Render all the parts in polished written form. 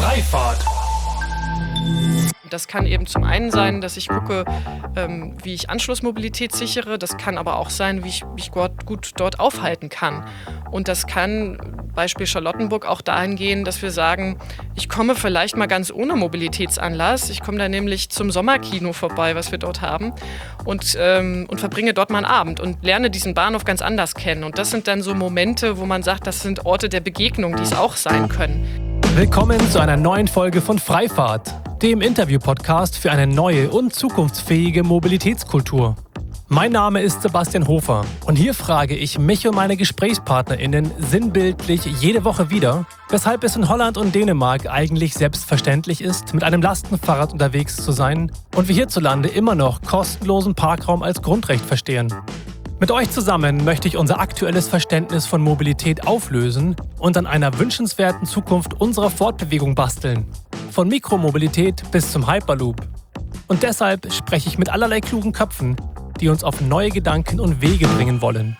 Freifahrt. Das kann eben zum einen sein, dass ich gucke, wie ich Anschlussmobilität sichere. Das kann aber auch sein, wie ich mich gut dort aufhalten kann. Und das kann, Beispiel Charlottenburg, auch dahin gehen, dass wir sagen, ich komme vielleicht mal ganz ohne Mobilitätsanlass. Ich komme da nämlich zum Sommerkino vorbei, was wir dort haben, und verbringe dort mal einen Abend und lerne diesen Bahnhof ganz anders kennen. Und das sind dann so Momente, wo man sagt, das sind Orte der Begegnung, die es auch sein können. Willkommen zu einer neuen Folge von Freifahrt, dem Interview-Podcast für eine neue und zukunftsfähige Mobilitätskultur. Mein Name ist Sebastian Hofer und hier frage ich mich und meine GesprächspartnerInnen sinnbildlich jede Woche wieder, weshalb es in Holland und Dänemark eigentlich selbstverständlich ist, mit einem Lastenfahrrad unterwegs zu sein und wir hierzulande immer noch kostenlosen Parkraum als Grundrecht verstehen. Mit euch zusammen möchte ich unser aktuelles Verständnis von Mobilität auflösen und an einer wünschenswerten Zukunft unserer Fortbewegung basteln. Von Mikromobilität bis zum Hyperloop. Und deshalb spreche ich mit allerlei klugen Köpfen, die uns auf neue Gedanken und Wege bringen wollen.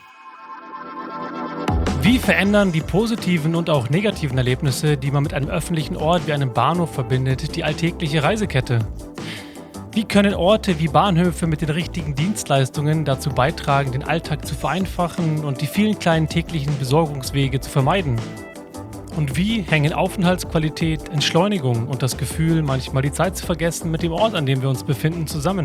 Wie verändern die positiven und auch negativen Erlebnisse, die man mit einem öffentlichen Ort wie einem Bahnhof verbindet, die alltägliche Reisekette? Wie können Orte wie Bahnhöfe mit den richtigen Dienstleistungen dazu beitragen, den Alltag zu vereinfachen und die vielen kleinen täglichen Besorgungswege zu vermeiden? Und wie hängen Aufenthaltsqualität, Entschleunigung und das Gefühl, manchmal die Zeit zu vergessen, mit dem Ort, an dem wir uns befinden, zusammen?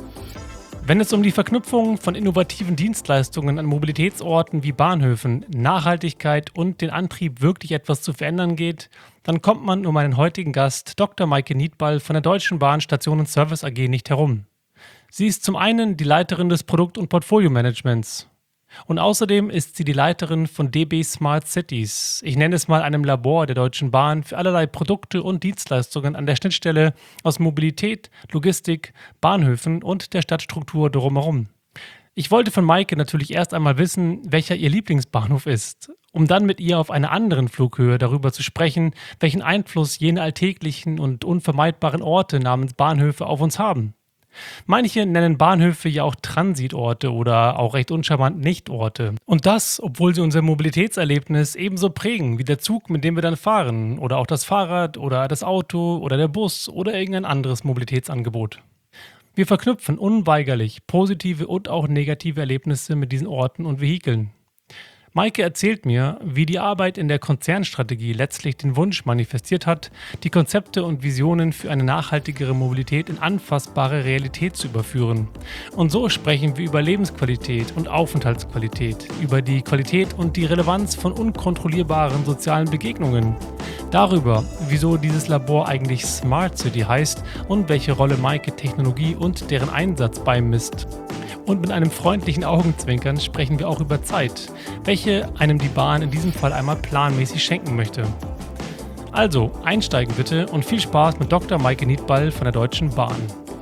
Wenn es um die Verknüpfung von innovativen Dienstleistungen an Mobilitätsorten wie Bahnhöfen, Nachhaltigkeit und den Antrieb, wirklich etwas zu verändern geht, dann kommt man um meinen heutigen Gast, Dr. Maike Nietball von der Deutschen Bahn Station und Service AG nicht herum. Sie ist zum einen die Leiterin des Produkt- und Portfolio-Managements. Und außerdem ist sie die Leiterin von DB Smart Cities. Ich nenne es mal einem Labor der Deutschen Bahn für allerlei Produkte und Dienstleistungen an der Schnittstelle aus Mobilität, Logistik, Bahnhöfen und der Stadtstruktur drumherum. Ich wollte von Maike natürlich erst einmal wissen, welcher ihr Lieblingsbahnhof ist, um dann mit ihr auf einer anderen Flughöhe darüber zu sprechen, welchen Einfluss jene alltäglichen und unvermeidbaren Orte namens Bahnhöfe auf uns haben. Manche nennen Bahnhöfe ja auch Transitorte oder auch recht uncharmant Nichtorte. Und das, obwohl sie unser Mobilitätserlebnis ebenso prägen wie der Zug, mit dem wir dann fahren, oder auch das Fahrrad oder das Auto oder der Bus oder irgendein anderes Mobilitätsangebot. Wir verknüpfen unweigerlich positive und auch negative Erlebnisse mit diesen Orten und Vehikeln. Maike erzählt mir, wie die Arbeit in der Konzernstrategie letztlich den Wunsch manifestiert hat, die Konzepte und Visionen für eine nachhaltigere Mobilität in anfassbare Realität zu überführen. Und so sprechen wir über Lebensqualität und Aufenthaltsqualität, über die Qualität und die Relevanz von unkontrollierbaren sozialen Begegnungen, darüber, wieso dieses Labor eigentlich Smart City heißt und welche Rolle Maike Technologie und deren Einsatz beimisst. Und mit einem freundlichen Augenzwinkern sprechen wir auch über Zeit, welche einem die Bahn in diesem Fall einmal planmäßig schenken möchte. Also, einsteigen bitte und viel Spaß mit Dr. Maike Nietball von der Deutschen Bahn.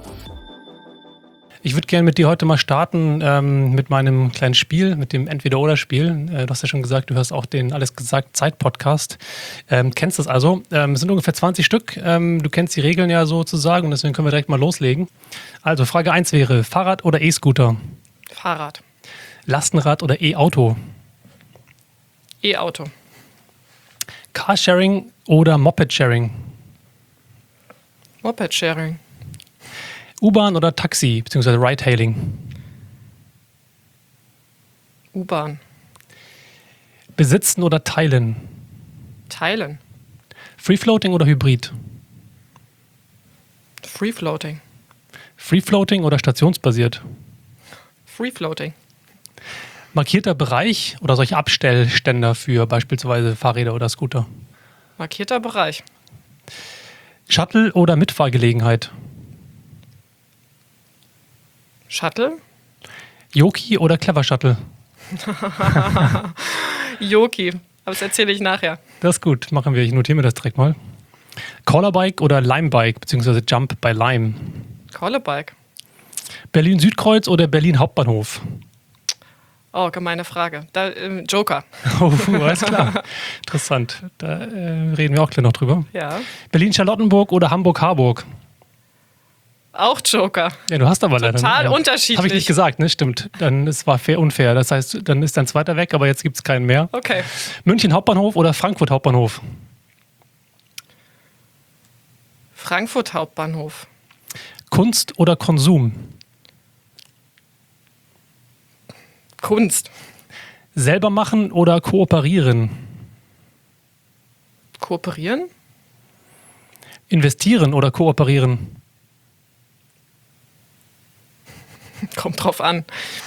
Ich würde gerne mit dir heute mal starten mit meinem kleinen Spiel, mit dem Entweder-Oder-Spiel. Du hast ja schon gesagt, du hörst auch den Alles gesagt Zeit-Podcast. Kennst das also. Es sind ungefähr 20 Stück. Du kennst die Regeln ja sozusagen und deswegen können wir direkt mal loslegen. Also Frage 1 wäre, Fahrrad oder E-Scooter? Fahrrad. Lastenrad oder E-Auto? E-Auto. Carsharing oder Moped-Sharing? Moped-Sharing. U-Bahn oder Taxi, beziehungsweise Ride-Hailing? U-Bahn. Besitzen oder teilen? Teilen. Free-Floating oder Hybrid? Free-Floating. Free-Floating oder stationsbasiert? Free-Floating. Markierter Bereich oder solche Abstellständer für beispielsweise Fahrräder oder Scooter? Markierter Bereich. Shuttle oder Mitfahrgelegenheit? Shuttle? Yoki oder Clever Shuttle? Yoki. Aber das erzähle ich nachher. Das ist gut, machen wir. Ich notiere mir das direkt mal. Collerbike oder Limebike, beziehungsweise Jump bei Lime? Collerbike. Berlin-Südkreuz oder Berlin Hauptbahnhof? Oh, gemeine Frage. Joker. Oh, alles klar. Interessant. Da reden wir auch gleich noch drüber. Ja. Berlin-Charlottenburg oder Hamburg-Harburg? Auch Joker. Ja, du hast aber leider. Total unterschiedlich. Habe ich nicht gesagt, ne? Stimmt. Dann es war unfair. Das heißt, dann ist dein zweiter weg, aber jetzt gibt es keinen mehr. Okay. München Hauptbahnhof oder Frankfurt Hauptbahnhof? Frankfurt Hauptbahnhof. Kunst oder Konsum? Kunst. Selber machen oder kooperieren? Kooperieren? Investieren oder kooperieren? Kommt drauf an.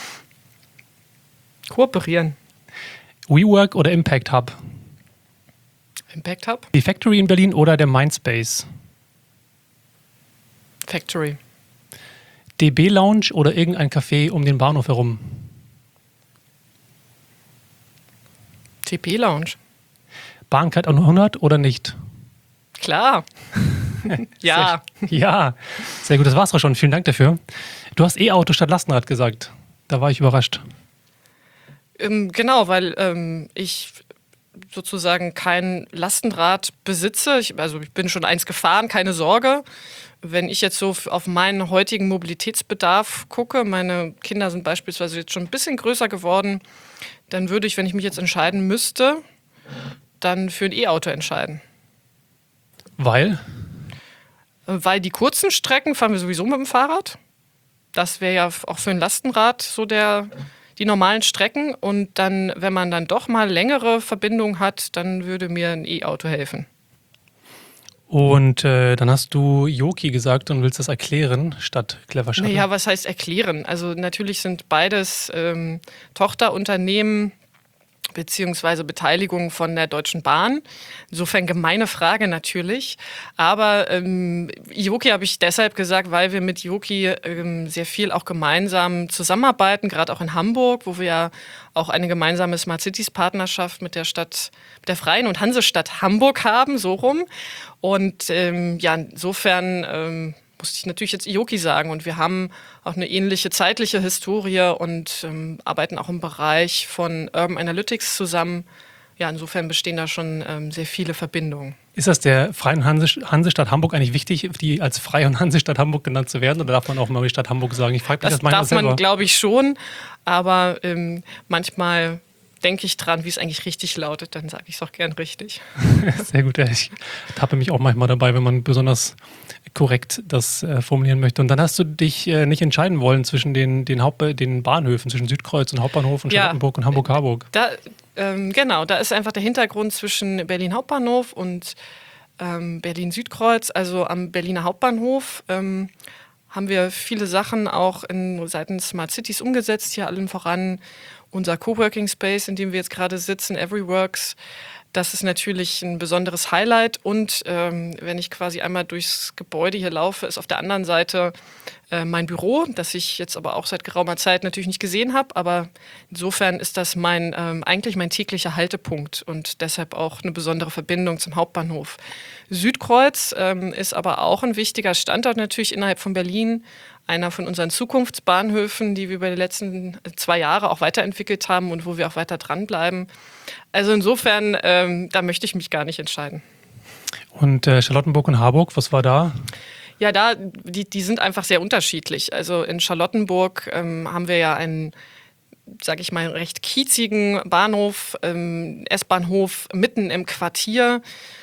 Kooperieren. WeWork oder Impact Hub? Impact Hub? Die Factory in Berlin oder der Mindspace? Factory. DB Lounge oder irgendein Café um den Bahnhof herum? TP Lounge. Bahncard 100 oder nicht? Klar. Ja. Ja, sehr gut, das war's auch schon. Vielen Dank dafür. Du hast E-Auto statt Lastenrad gesagt. Da war ich überrascht. Genau, weil ich sozusagen kein Lastenrad besitze. Ich bin schon eins gefahren, keine Sorge. Wenn ich jetzt so auf meinen heutigen Mobilitätsbedarf gucke, meine Kinder sind beispielsweise jetzt schon ein bisschen größer geworden, dann würde ich, wenn ich mich jetzt entscheiden müsste, dann für ein E-Auto entscheiden. Weil? Weil die kurzen Strecken fahren wir sowieso mit dem Fahrrad. Das wäre ja auch für ein Lastenrad so die normalen Strecken. Und dann, wenn man dann doch mal längere Verbindungen hat, dann würde mir ein E-Auto helfen. Und dann hast du Yoki gesagt und willst das erklären statt Clever Shuttle. Naja, was heißt erklären? Also natürlich sind beides Tochterunternehmen beziehungsweise Beteiligung von der Deutschen Bahn. Insofern gemeine Frage natürlich. Aber Yoki habe ich deshalb gesagt, weil wir mit Yoki sehr viel auch gemeinsam zusammenarbeiten, gerade auch in Hamburg, wo wir ja auch eine gemeinsame Smart Cities Partnerschaft mit der Freien und Hansestadt Hamburg haben, so rum. Und insofern musste ich natürlich jetzt Yoki sagen. Und wir haben auch eine ähnliche zeitliche Historie und arbeiten auch im Bereich von Urban Analytics zusammen. Ja, insofern bestehen da schon sehr viele Verbindungen. Ist das der Freien Hansestadt Hamburg eigentlich wichtig, die als Freie und Hansestadt Hamburg genannt zu werden? Oder darf man auch mal die Stadt Hamburg sagen? Ich frage mich das darf man, glaube ich, schon. Aber manchmal denke ich dran, wie es eigentlich richtig lautet, dann sage ich es auch gern richtig. Sehr gut, ich tappe mich auch manchmal dabei, wenn man besonders korrekt das formulieren möchte. Und dann hast du dich nicht entscheiden wollen zwischen den Bahnhöfen, zwischen Südkreuz und Hauptbahnhof und Charlottenburg und Hamburg-Harburg. Genau, da ist einfach der Hintergrund zwischen Berlin Hauptbahnhof und Berlin Südkreuz. Also am Berliner Hauptbahnhof haben wir viele Sachen auch seitens Smart Cities umgesetzt, hier allen voran unser Coworking Space, in dem wir jetzt gerade sitzen, Everyworks. Das ist natürlich ein besonderes Highlight. Und wenn ich quasi einmal durchs Gebäude hier laufe, ist auf der anderen Seite mein Büro, das ich jetzt aber auch seit geraumer Zeit natürlich nicht gesehen habe. Aber insofern ist das eigentlich mein täglicher Haltepunkt und deshalb auch eine besondere Verbindung zum Hauptbahnhof. Südkreuz ist aber auch ein wichtiger Standort natürlich innerhalb von Berlin. Einer von unseren Zukunftsbahnhöfen, die wir über die letzten 2 Jahre auch weiterentwickelt haben und wo wir auch weiter dranbleiben. Also insofern, da möchte ich mich gar nicht entscheiden. Und Charlottenburg und Harburg, was war da? Ja, die sind einfach sehr unterschiedlich. Also in Charlottenburg haben wir ja einen, sage ich mal, recht kiezigen Bahnhof, S-Bahnhof mitten im Quartier,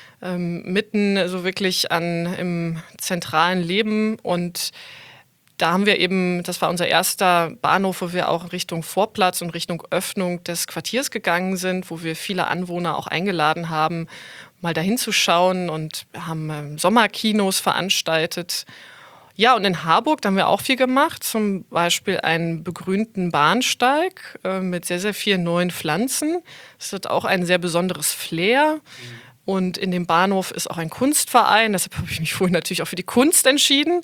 mitten so wirklich im zentralen Leben. Und da haben wir eben, das war unser erster Bahnhof, wo wir auch Richtung Vorplatz und Richtung Öffnung des Quartiers gegangen sind, wo wir viele Anwohner auch eingeladen haben, mal dahin zu schauen und haben Sommerkinos veranstaltet. Ja, und in Harburg, da haben wir auch viel gemacht, zum Beispiel einen begrünten Bahnsteig mit sehr, sehr vielen neuen Pflanzen. Das hat auch ein sehr besonderes Flair. Und in dem Bahnhof ist auch ein Kunstverein, deshalb habe ich mich vorhin natürlich auch für die Kunst entschieden.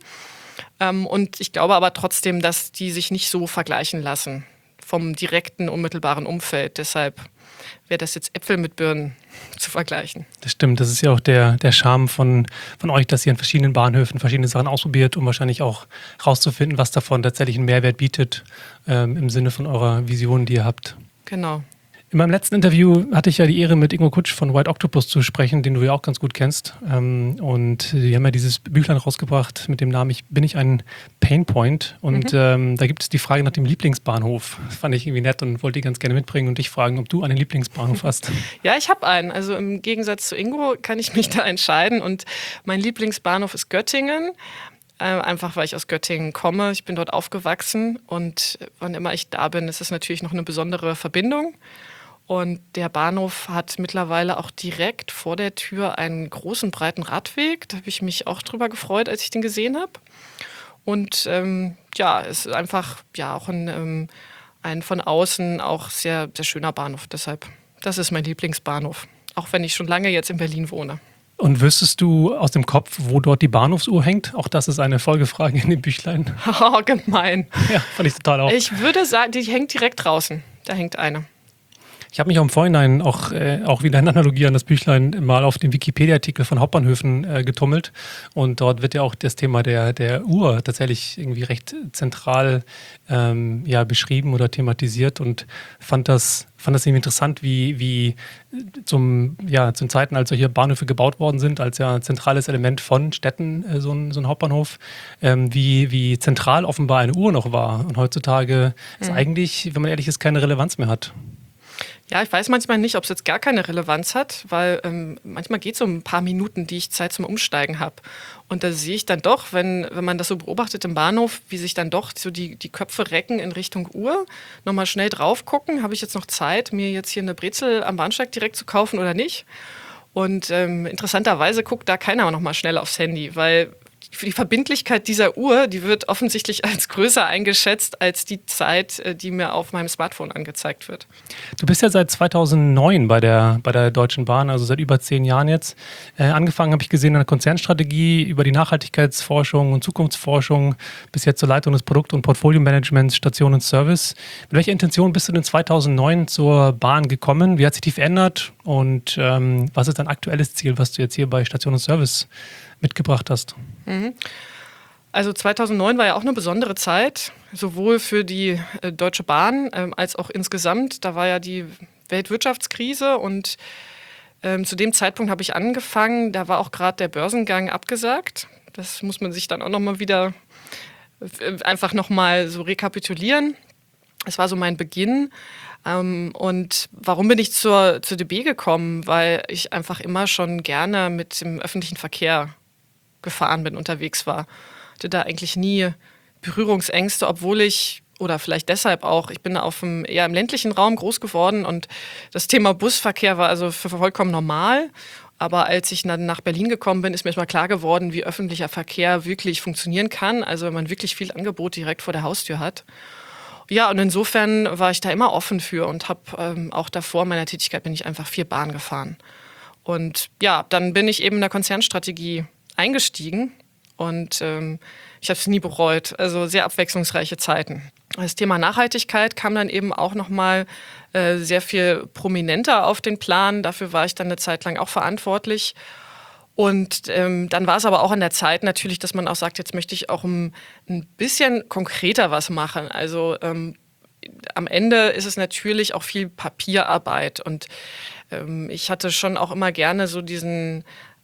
Und ich glaube aber trotzdem, dass die sich nicht so vergleichen lassen vom direkten, unmittelbaren Umfeld. Deshalb wäre das jetzt Äpfel mit Birnen zu vergleichen. Das stimmt, das ist ja auch der Charme von euch, dass ihr an verschiedenen Bahnhöfen verschiedene Sachen ausprobiert, um wahrscheinlich auch rauszufinden, was davon tatsächlich einen Mehrwert bietet, im Sinne von eurer Vision, die ihr habt. Genau. In meinem letzten Interview hatte ich ja die Ehre, mit Ingo Kutsch von White Octopus zu sprechen, den du ja auch ganz gut kennst. Und die haben ja dieses Büchlein rausgebracht mit dem Namen Bin ich ein Painpoint? Und da gibt es die Frage nach dem Lieblingsbahnhof. Das fand ich irgendwie nett und wollte die ganz gerne mitbringen und dich fragen, ob du einen Lieblingsbahnhof hast. Ja, ich habe einen. Also im Gegensatz zu Ingo kann ich mich da entscheiden. Und mein Lieblingsbahnhof ist Göttingen. Einfach, weil ich aus Göttingen komme. Ich bin dort aufgewachsen und wann immer ich da bin, ist es natürlich noch eine besondere Verbindung. Und der Bahnhof hat mittlerweile auch direkt vor der Tür einen großen, breiten Radweg. Da habe ich mich auch drüber gefreut, als ich den gesehen habe. Und es ist einfach auch ein von außen auch sehr, sehr schöner Bahnhof. Deshalb, das ist mein Lieblingsbahnhof. Auch wenn ich schon lange jetzt in Berlin wohne. Und wüsstest du aus dem Kopf, wo dort die Bahnhofsuhr hängt? Auch das ist eine Folgefrage in dem Büchlein. Oh, gemein. Ja, fand ich total auch. Ich würde sagen, die hängt direkt draußen. Da hängt eine. Ich habe mich auch im Vorhinein auch wieder in Analogie an das Büchlein mal auf den Wikipedia-Artikel von Hauptbahnhöfen getummelt. Und dort wird ja auch das Thema der Uhr tatsächlich irgendwie recht zentral beschrieben oder thematisiert und fand das irgendwie interessant, wie zum Zeiten, als solche Bahnhöfe gebaut worden sind, als ja zentrales Element von Städten, so ein Hauptbahnhof, wie zentral offenbar eine Uhr noch war. Und heutzutage ist eigentlich, wenn man ehrlich ist, keine Relevanz mehr hat. Ja, ich weiß manchmal nicht, ob es jetzt gar keine Relevanz hat, weil manchmal geht es um ein paar Minuten, die ich Zeit zum Umsteigen habe. Und da sehe ich dann doch, wenn man das so beobachtet im Bahnhof, wie sich dann doch so die Köpfe recken in Richtung Uhr, nochmal schnell drauf gucken, habe ich jetzt noch Zeit, mir jetzt hier eine Brezel am Bahnsteig direkt zu kaufen oder nicht? Und interessanterweise guckt da keiner nochmal schnell aufs Handy, weil die Verbindlichkeit dieser Uhr, die wird offensichtlich als größer eingeschätzt als die Zeit, die mir auf meinem Smartphone angezeigt wird. Du bist ja seit 2009 bei der Deutschen Bahn, also seit über 10 Jahren jetzt. Angefangen habe ich gesehen an der Konzernstrategie über die Nachhaltigkeitsforschung und Zukunftsforschung bis jetzt zur Leitung des Produkt- und Portfolio-Managements Station und Service. Mit welcher Intention bist du denn 2009 zur Bahn gekommen? Wie hat sich die verändert? Und was ist dein aktuelles Ziel, was du jetzt hier bei Station und Service mitgebracht hast? Also 2009 war ja auch eine besondere Zeit, sowohl für die Deutsche Bahn als auch insgesamt. Da war ja die Weltwirtschaftskrise und zu dem Zeitpunkt habe ich angefangen, da war auch gerade der Börsengang abgesagt. Das muss man sich dann auch nochmal wieder einfach nochmal so rekapitulieren. Es war so mein Beginn. Und warum bin ich zur DB gekommen? Weil ich einfach immer schon gerne mit dem öffentlichen Verkehr gefahren bin, unterwegs war. Hatte da eigentlich nie Berührungsängste, obwohl ich, oder vielleicht deshalb auch, ich bin eher im ländlichen Raum groß geworden und das Thema Busverkehr war also vollkommen normal. Aber als ich dann nach Berlin gekommen bin, ist mir mal klar geworden, wie öffentlicher Verkehr wirklich funktionieren kann. Also wenn man wirklich viel Angebot direkt vor der Haustür hat. Ja, und insofern war ich da immer offen für und habe auch davor meiner Tätigkeit bin ich einfach viel Bahn gefahren. Und ja, dann bin ich eben in der Konzernstrategie eingestiegen und ich habe es nie bereut. Also sehr abwechslungsreiche Zeiten. Das Thema Nachhaltigkeit kam dann eben auch nochmal sehr viel prominenter auf den Plan. Dafür war ich dann eine Zeit lang auch verantwortlich. Und dann war es aber auch an der Zeit natürlich, dass man auch sagt, jetzt möchte ich auch ein bisschen konkreter was machen. Also am Ende ist es natürlich auch viel Papierarbeit. Und ich hatte schon auch immer gerne so diesen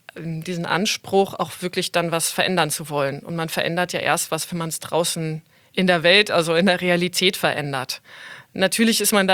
Anspruch, auch wirklich dann was verändern zu wollen. Und man verändert ja erst was, wenn man es draußen in der Welt, also in der Realität verändert. Natürlich kommt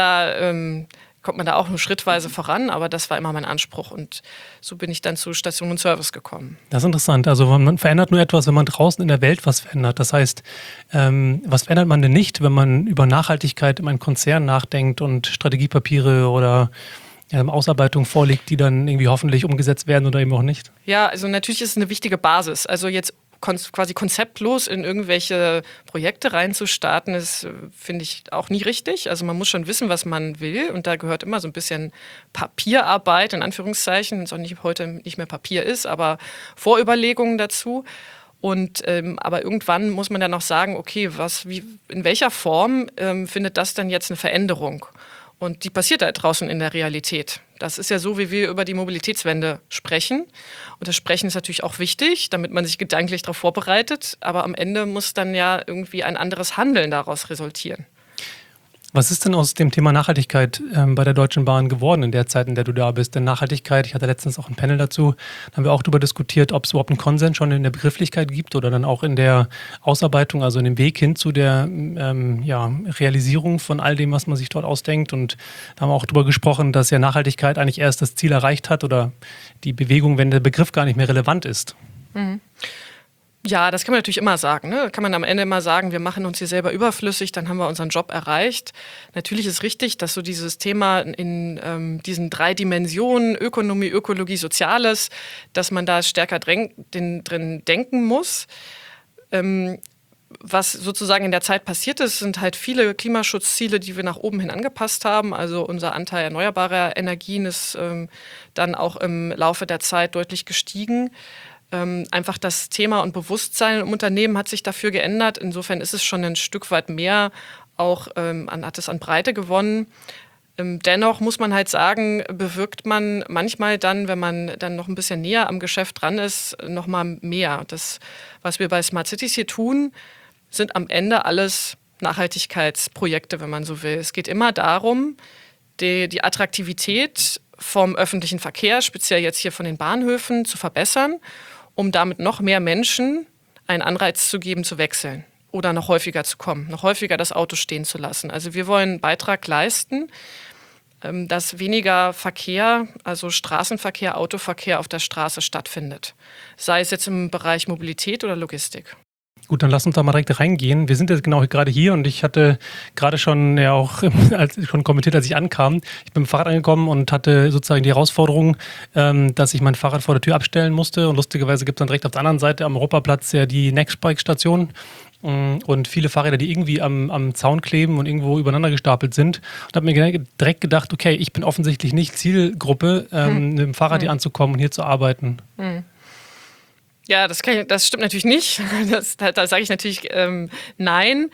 man da auch nur schrittweise voran, aber das war immer mein Anspruch. Und so bin ich dann zu Station und Service gekommen. Das ist interessant. Also man verändert nur etwas, wenn man draußen in der Welt was verändert. Das heißt, was verändert man denn nicht, wenn man über Nachhaltigkeit in einem Konzern nachdenkt und Strategiepapiere oder Ausarbeitung vorliegt, die dann irgendwie hoffentlich umgesetzt werden oder eben auch nicht? Ja, also natürlich ist es eine wichtige Basis. Also jetzt quasi konzeptlos in irgendwelche Projekte reinzustarten, ist, finde ich, auch nie richtig. Also man muss schon wissen, was man will und da gehört immer so ein bisschen Papierarbeit, in Anführungszeichen, das auch heute nicht mehr Papier ist, aber Vorüberlegungen dazu. Und aber irgendwann muss man dann auch sagen, okay, in welcher Form findet das dann jetzt eine Veränderung? Und die passiert da draußen in der Realität. Das ist ja so, wie wir über die Mobilitätswende sprechen. Und das Sprechen ist natürlich auch wichtig, damit man sich gedanklich darauf vorbereitet. Aber am Ende muss dann ja irgendwie ein anderes Handeln daraus resultieren. Was ist denn aus dem Thema Nachhaltigkeit bei der Deutschen Bahn geworden in der Zeit, in der du da bist? Denn Nachhaltigkeit, ich hatte letztens auch ein Panel dazu, da haben wir auch darüber diskutiert, ob es überhaupt einen Konsens schon in der Begrifflichkeit gibt oder dann auch in der Ausarbeitung, also in dem Weg hin zu der Realisierung von all dem, was man sich dort ausdenkt. Und da haben wir auch darüber gesprochen, dass ja Nachhaltigkeit eigentlich erst das Ziel erreicht hat oder die Bewegung, wenn der Begriff gar nicht mehr relevant ist. Mhm. Ja, das kann man natürlich immer sagen. Ne? Da kann man am Ende immer sagen, wir machen uns hier selber überflüssig, dann haben wir unseren Job erreicht. Natürlich ist richtig, dass so dieses Thema in diesen 3 Dimensionen, Ökonomie, Ökologie, Soziales, dass man da stärker drin denken muss. Was sozusagen in der Zeit passiert ist, sind halt viele Klimaschutzziele, die wir nach oben hin angepasst haben. Also unser Anteil erneuerbarer Energien ist dann auch im Laufe der Zeit deutlich gestiegen. Einfach das Thema und Bewusstsein im Unternehmen hat sich dafür geändert. Insofern ist es schon ein Stück weit mehr, auch hat es an Breite gewonnen. Dennoch muss man halt sagen, bewirkt man manchmal dann, wenn man dann noch ein bisschen näher am Geschäft dran ist, noch mal mehr. Das, was wir bei Smart Cities hier tun, sind am Ende alles Nachhaltigkeitsprojekte, wenn man so will. Es geht immer darum, die Attraktivität vom öffentlichen Verkehr, speziell jetzt hier von den Bahnhöfen, zu verbessern, um damit noch mehr Menschen einen Anreiz zu geben, zu wechseln oder noch häufiger zu kommen, noch häufiger das Auto stehen zu lassen. Also wir wollen einen Beitrag leisten, dass weniger Verkehr, also Straßenverkehr, Autoverkehr auf der Straße stattfindet. Sei es jetzt im Bereich Mobilität oder Logistik. Gut, dann lass uns da mal direkt reingehen. Wir sind jetzt genau gerade hier und ich hatte gerade schon schon kommentiert, als ich ankam. Ich bin mit dem Fahrrad angekommen und hatte sozusagen die Herausforderung, dass ich mein Fahrrad vor der Tür abstellen musste. Und lustigerweise gibt es dann direkt auf der anderen Seite am Europaplatz ja die Nextbike-Station. Und viele Fahrräder, die irgendwie am Zaun kleben und irgendwo übereinander gestapelt sind. Und habe mir direkt gedacht, okay, ich bin offensichtlich nicht Zielgruppe, mit dem Fahrrad hier anzukommen und hier zu arbeiten. Ja, das stimmt natürlich nicht. Da sage ich natürlich nein.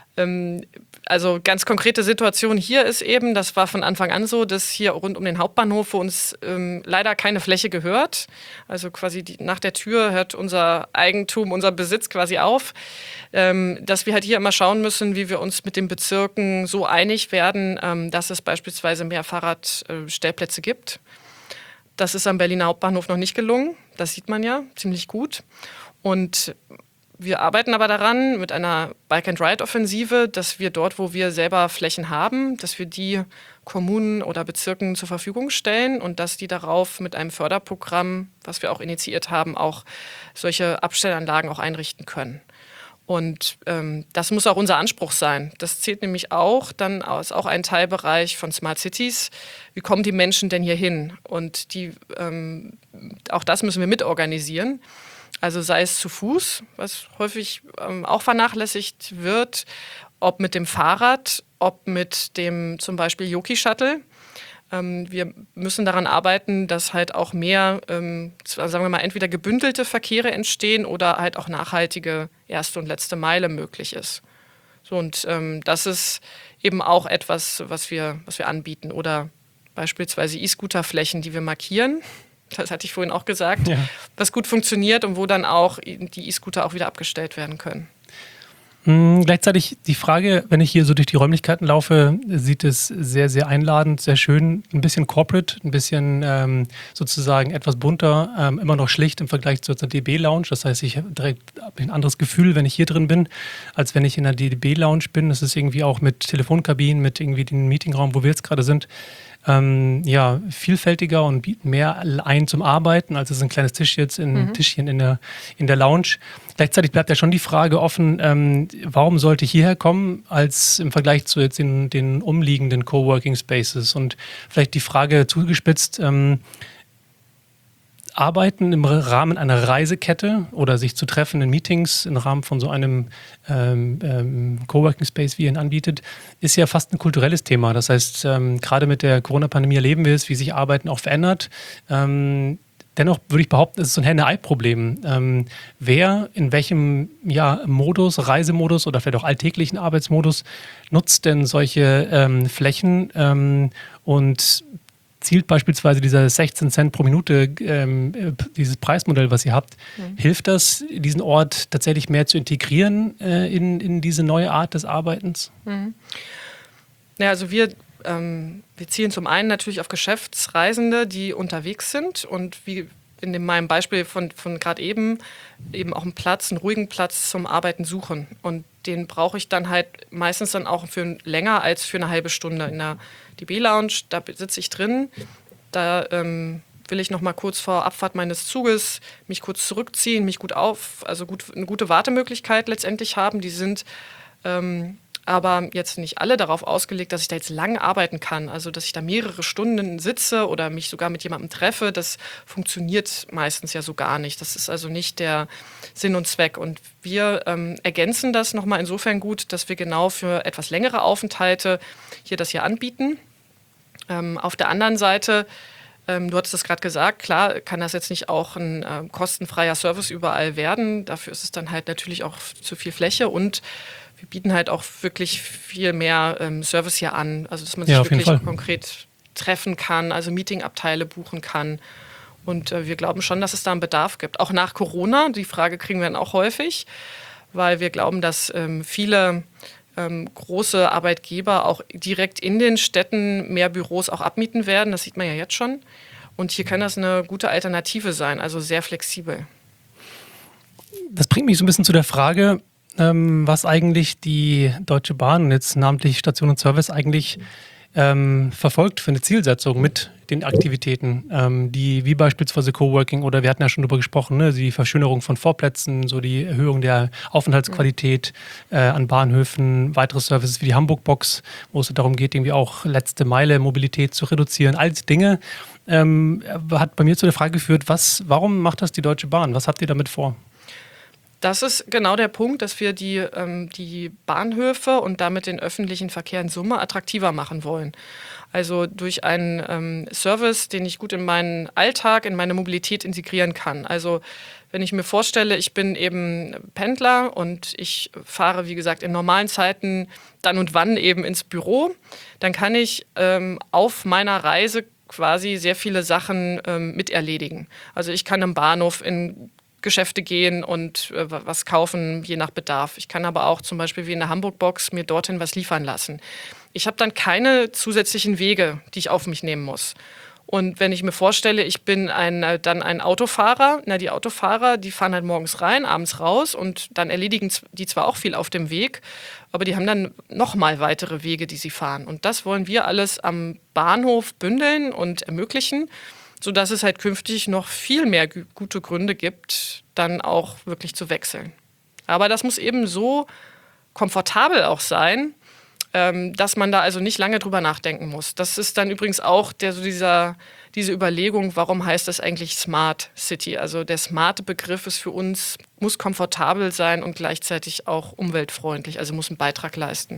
Also ganz konkrete Situation hier ist eben, das war von Anfang an so, dass hier rund um den Hauptbahnhof uns leider keine Fläche gehört. Also quasi nach der Tür hört unser Eigentum, unser Besitz quasi auf. Dass wir halt hier immer schauen müssen, wie wir uns mit den Bezirken so einig werden, dass es beispielsweise mehr Fahrradstellplätze gibt. Das ist am Berliner Hauptbahnhof noch nicht gelungen. Das sieht man ja ziemlich gut. Und wir arbeiten aber daran mit einer Bike-and-Ride-Offensive, dass wir dort, wo wir selber Flächen haben, dass wir die Kommunen oder Bezirken zur Verfügung stellen und dass die darauf mit einem Förderprogramm, was wir auch initiiert haben, auch solche Abstellanlagen auch einrichten können. Und das muss auch unser Anspruch sein. Das zählt nämlich auch, dann ist auch ein Teilbereich von Smart Cities. Wie kommen die Menschen denn hier hin? Und auch das müssen wir mitorganisieren. Also sei es zu Fuß, was häufig auch vernachlässigt wird, ob mit dem Fahrrad, ob mit dem zum Beispiel Yoki-Shuttle. Wir müssen daran arbeiten, dass halt auch mehr, sagen wir mal, entweder gebündelte Verkehre entstehen oder halt auch nachhaltige erste und letzte Meile möglich ist. So, und das ist eben auch etwas, was wir anbieten. Oder beispielsweise E-Scooter-Flächen, die wir markieren. Das hatte ich vorhin auch gesagt, ja. Was gut funktioniert und wo dann auch die E-Scooter auch wieder abgestellt werden können. Gleichzeitig die Frage, wenn ich hier so durch die Räumlichkeiten laufe, sieht es sehr, sehr einladend, sehr schön, ein bisschen corporate, ein bisschen sozusagen etwas bunter, immer noch schlicht im Vergleich zur DB-Lounge. Das heißt, ich habe direkt ein anderes Gefühl, wenn ich hier drin bin, als wenn ich in der DB-Lounge bin. Das ist irgendwie auch mit Telefonkabinen, mit irgendwie dem Meetingraum, wo wir jetzt gerade sind, vielfältiger und bieten mehr ein zum Arbeiten, als es ein kleines Tischchen in der Lounge. Gleichzeitig bleibt ja schon die Frage offen, warum sollte ich hierher kommen, als im Vergleich zu jetzt den umliegenden Coworking Spaces? Und vielleicht die Frage zugespitzt, Arbeiten im Rahmen einer Reisekette oder sich zu treffen in Meetings im Rahmen von so einem Coworking Space, wie ihr ihn anbietet, ist ja fast ein kulturelles Thema. Das heißt, gerade mit der Corona-Pandemie erleben wir es, wie sich Arbeiten auch verändert. Dennoch würde ich behaupten, es ist so ein Henne-Ei-Problem. Wer in welchem Modus, Reisemodus oder vielleicht auch alltäglichen Arbeitsmodus nutzt denn solche Flächen und zielt beispielsweise dieser 16 Cent pro Minute, dieses Preismodell, was ihr habt, hilft das, diesen Ort tatsächlich mehr zu integrieren in diese neue Art des Arbeitens? Ja, also wir zielen zum einen natürlich auf Geschäftsreisende, die unterwegs sind und wie in meinem Beispiel von gerade eben auch einen ruhigen Platz zum Arbeiten suchen. Und den brauche ich dann halt meistens dann auch für länger als für eine halbe Stunde. In der DB-Lounge, da sitze ich drin, da will ich noch mal kurz vor Abfahrt meines Zuges mich kurz zurückziehen, eine gute Wartemöglichkeit letztendlich haben. Die sind aber jetzt nicht alle darauf ausgelegt, dass ich da jetzt lang arbeiten kann. Also, dass ich da mehrere Stunden sitze oder mich sogar mit jemandem treffe, das funktioniert meistens ja so gar nicht. Das ist also nicht der Sinn und Zweck. Und wir ergänzen das nochmal insofern gut, dass wir genau für etwas längere Aufenthalte das hier anbieten. Auf der anderen Seite, du hattest es gerade gesagt, klar kann das jetzt nicht auch ein kostenfreier Service überall werden. Dafür ist es dann halt natürlich auch zu viel Fläche und wir bieten halt auch wirklich viel mehr Service hier an, also dass man sich wirklich konkret treffen kann, also Meetingabteile buchen kann. Und wir glauben schon, dass es da einen Bedarf gibt. Auch nach Corona, die Frage kriegen wir dann auch häufig, weil wir glauben, dass viele große Arbeitgeber auch direkt in den Städten mehr Büros auch abmieten werden. Das sieht man ja jetzt schon. Und hier kann das eine gute Alternative sein, also sehr flexibel. Das bringt mich so ein bisschen zu der Frage, was eigentlich die Deutsche Bahn und jetzt namentlich Station und Service eigentlich verfolgt für eine Zielsetzung mit den Aktivitäten, die wie beispielsweise Coworking oder wir hatten ja schon darüber gesprochen, ne, die Verschönerung von Vorplätzen, so die Erhöhung der Aufenthaltsqualität an Bahnhöfen, weitere Services wie die Hamburg-Box, wo es darum geht, irgendwie auch letzte Meile Mobilität zu reduzieren. All diese Dinge hat bei mir zu der Frage geführt, warum macht das die Deutsche Bahn? Was habt ihr damit vor? Das ist genau der Punkt, dass wir die Bahnhöfe und damit den öffentlichen Verkehr in Summe attraktiver machen wollen. Also durch einen Service, den ich gut in meinen Alltag, in meine Mobilität integrieren kann. Also wenn ich mir vorstelle, ich bin eben Pendler und ich fahre, wie gesagt, in normalen Zeiten dann und wann eben ins Büro, dann kann ich auf meiner Reise quasi sehr viele Sachen miterledigen. Also ich kann am Bahnhof in Geschäfte gehen und was kaufen, je nach Bedarf. Ich kann aber auch zum Beispiel wie in der Hamburg-Box mir dorthin was liefern lassen. Ich habe dann keine zusätzlichen Wege, die ich auf mich nehmen muss. Und wenn ich mir vorstelle, ich bin dann ein Autofahrer, die Autofahrer, die fahren halt morgens rein, abends raus und dann erledigen die zwar auch viel auf dem Weg, aber die haben dann nochmal weitere Wege, die sie fahren. Und das wollen wir alles am Bahnhof bündeln und ermöglichen, sodass es halt künftig noch viel mehr gute Gründe gibt, dann auch wirklich zu wechseln. Aber das muss eben so komfortabel auch sein, dass man da also nicht lange drüber nachdenken muss. Das ist dann übrigens auch diese Überlegung, warum heißt das eigentlich Smart City? Also der smarte Begriff ist für uns, muss komfortabel sein und gleichzeitig auch umweltfreundlich, also muss einen Beitrag leisten.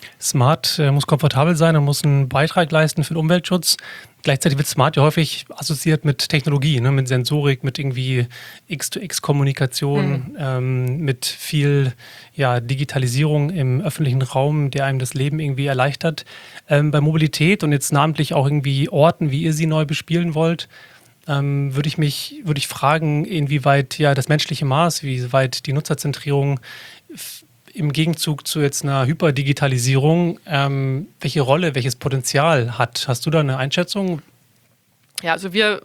Smart muss komfortabel sein und muss einen Beitrag leisten für den Umweltschutz. Gleichzeitig wird Smart ja häufig assoziiert mit Technologie, ne? Mit Sensorik, mit irgendwie X-to-X-Kommunikation, mit viel Digitalisierung im öffentlichen Raum, der einem das Leben irgendwie erleichtert. Bei Mobilität und jetzt namentlich auch irgendwie Orten, wie ihr sie neu bespielen wollt, würde ich fragen, inwieweit das menschliche Maß, wie weit die Nutzerzentrierung im Gegenzug zu jetzt einer Hyperdigitalisierung, welche Rolle, welches Potenzial hat? Hast du da eine Einschätzung? Ja, also wir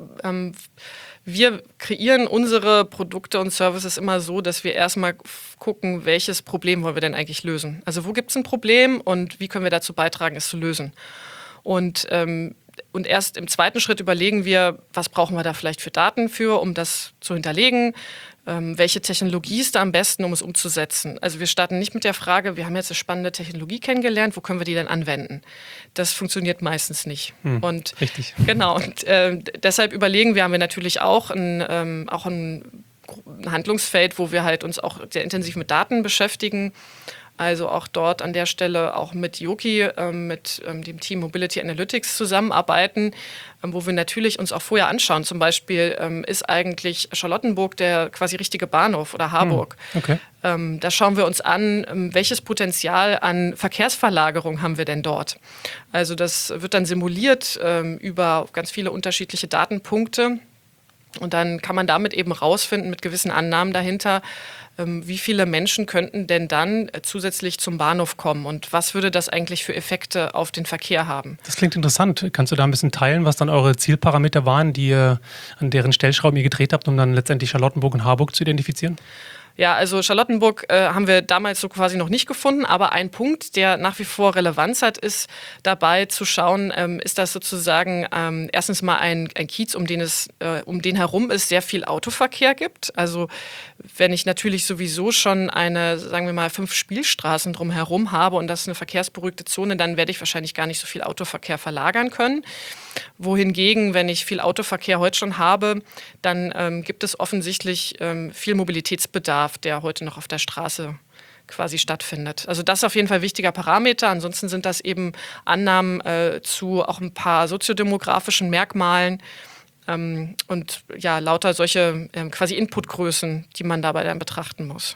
kreieren unsere Produkte und Services immer so, dass wir erstmal gucken, welches Problem wollen wir denn eigentlich lösen? Also wo gibt es ein Problem und wie können wir dazu beitragen, es zu lösen? Und erst im zweiten Schritt überlegen wir, was brauchen wir da vielleicht für Daten um das zu hinterlegen? Welche Technologie ist da am besten, um es umzusetzen? Also wir starten nicht mit der Frage, wir haben jetzt eine spannende Technologie kennengelernt, wo können wir die denn anwenden? Das funktioniert meistens nicht. Und richtig. Genau. Und deshalb überlegen wir, haben wir natürlich auch ein Handlungsfeld, wo wir halt uns auch sehr intensiv mit Daten beschäftigen. Also auch dort an der Stelle auch mit Yoki, mit dem Team Mobility Analytics zusammenarbeiten, wo wir natürlich uns auch vorher anschauen. Zum Beispiel ist eigentlich Charlottenburg der quasi richtige Bahnhof oder Harburg. Okay. Da schauen wir uns an, welches Potenzial an Verkehrsverlagerung haben wir denn dort. Also das wird dann simuliert über ganz viele unterschiedliche Datenpunkte. Und dann kann man damit eben rausfinden, mit gewissen Annahmen dahinter, wie viele Menschen könnten denn dann zusätzlich zum Bahnhof kommen und was würde das eigentlich für Effekte auf den Verkehr haben? Das klingt interessant. Kannst du da ein bisschen teilen, was dann eure Zielparameter waren, an deren Stellschrauben ihr gedreht habt, um dann letztendlich Charlottenburg und Harburg zu identifizieren? Ja, also Charlottenburg haben wir damals so quasi noch nicht gefunden, aber ein Punkt, der nach wie vor Relevanz hat, ist dabei zu schauen, ist das sozusagen erstens mal ein Kiez, um den herum es sehr viel Autoverkehr gibt. Also wenn ich natürlich sowieso schon sagen wir mal 5 Spielstraßen drumherum habe und das ist eine verkehrsberuhigte Zone, dann werde ich wahrscheinlich gar nicht so viel Autoverkehr verlagern können. Wohingegen, wenn ich viel Autoverkehr heute schon habe, dann gibt es offensichtlich viel Mobilitätsbedarf, der heute noch auf der Straße quasi stattfindet. Also das ist auf jeden Fall ein wichtiger Parameter. Ansonsten sind das eben Annahmen zu auch ein paar soziodemografischen Merkmalen und ja, lauter solche quasi Inputgrößen, die man dabei dann betrachten muss.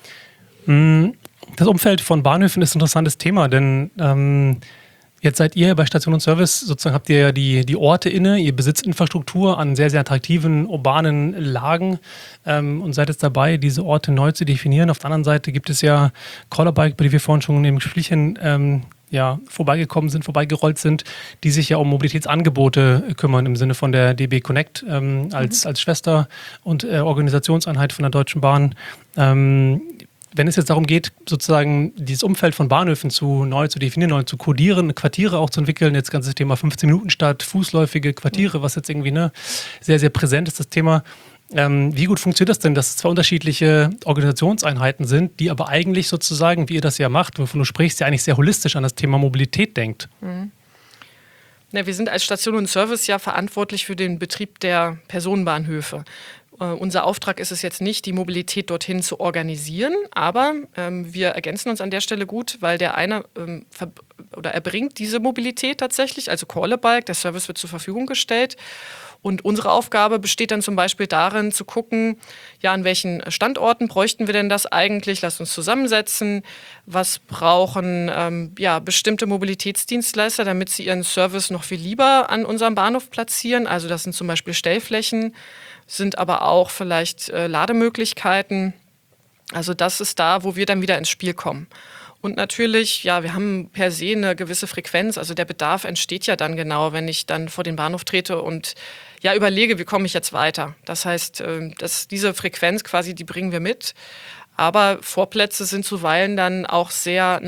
Das Umfeld von Bahnhöfen ist ein interessantes Thema, denn jetzt seid ihr bei Station und Service, sozusagen habt ihr ja die Orte inne, ihr besitzt Infrastruktur an sehr, sehr attraktiven urbanen Lagen und seid jetzt dabei, diese Orte neu zu definieren. Auf der anderen Seite gibt es ja Callabike, bei der wir vorhin schon im Gesprächchen vorbeigerollt sind, die sich ja um Mobilitätsangebote kümmern, im Sinne von der DB Connect als Schwester- und Organisationseinheit von der Deutschen Bahn. Wenn es jetzt darum geht, sozusagen dieses Umfeld von Bahnhöfen neu zu definieren, neu zu kodieren, Quartiere auch zu entwickeln, jetzt das ganze Thema 15-Minuten-Stadt, fußläufige Quartiere, was jetzt irgendwie sehr, sehr präsent ist, das Thema. Wie gut funktioniert das denn, dass es 2 unterschiedliche Organisationseinheiten sind, die aber eigentlich sozusagen, wie ihr das ja macht, wovon du sprichst, ja eigentlich sehr holistisch an das Thema Mobilität denkt? Ja, wir sind als Station und Service ja verantwortlich für den Betrieb der Personenbahnhöfe. Unser Auftrag ist es jetzt nicht, die Mobilität dorthin zu organisieren, aber wir ergänzen uns an der Stelle gut, weil der eine erbringt diese Mobilität tatsächlich, also Callabike, der Service wird zur Verfügung gestellt. Und unsere Aufgabe besteht dann zum Beispiel darin, zu gucken, ja, an welchen Standorten bräuchten wir denn das eigentlich? Lasst uns zusammensetzen. Was brauchen bestimmte Mobilitätsdienstleister, damit sie ihren Service noch viel lieber an unserem Bahnhof platzieren? Also das sind zum Beispiel Stellflächen, sind aber auch vielleicht Lademöglichkeiten. Also das ist da, wo wir dann wieder ins Spiel kommen. Und natürlich, ja, wir haben per se eine gewisse Frequenz. Also der Bedarf entsteht ja dann genau, wenn ich dann vor den Bahnhof trete und ja überlege, wie komme ich jetzt weiter. Das heißt, diese Frequenz quasi, die bringen wir mit. Aber Vorplätze sind zuweilen dann auch sehr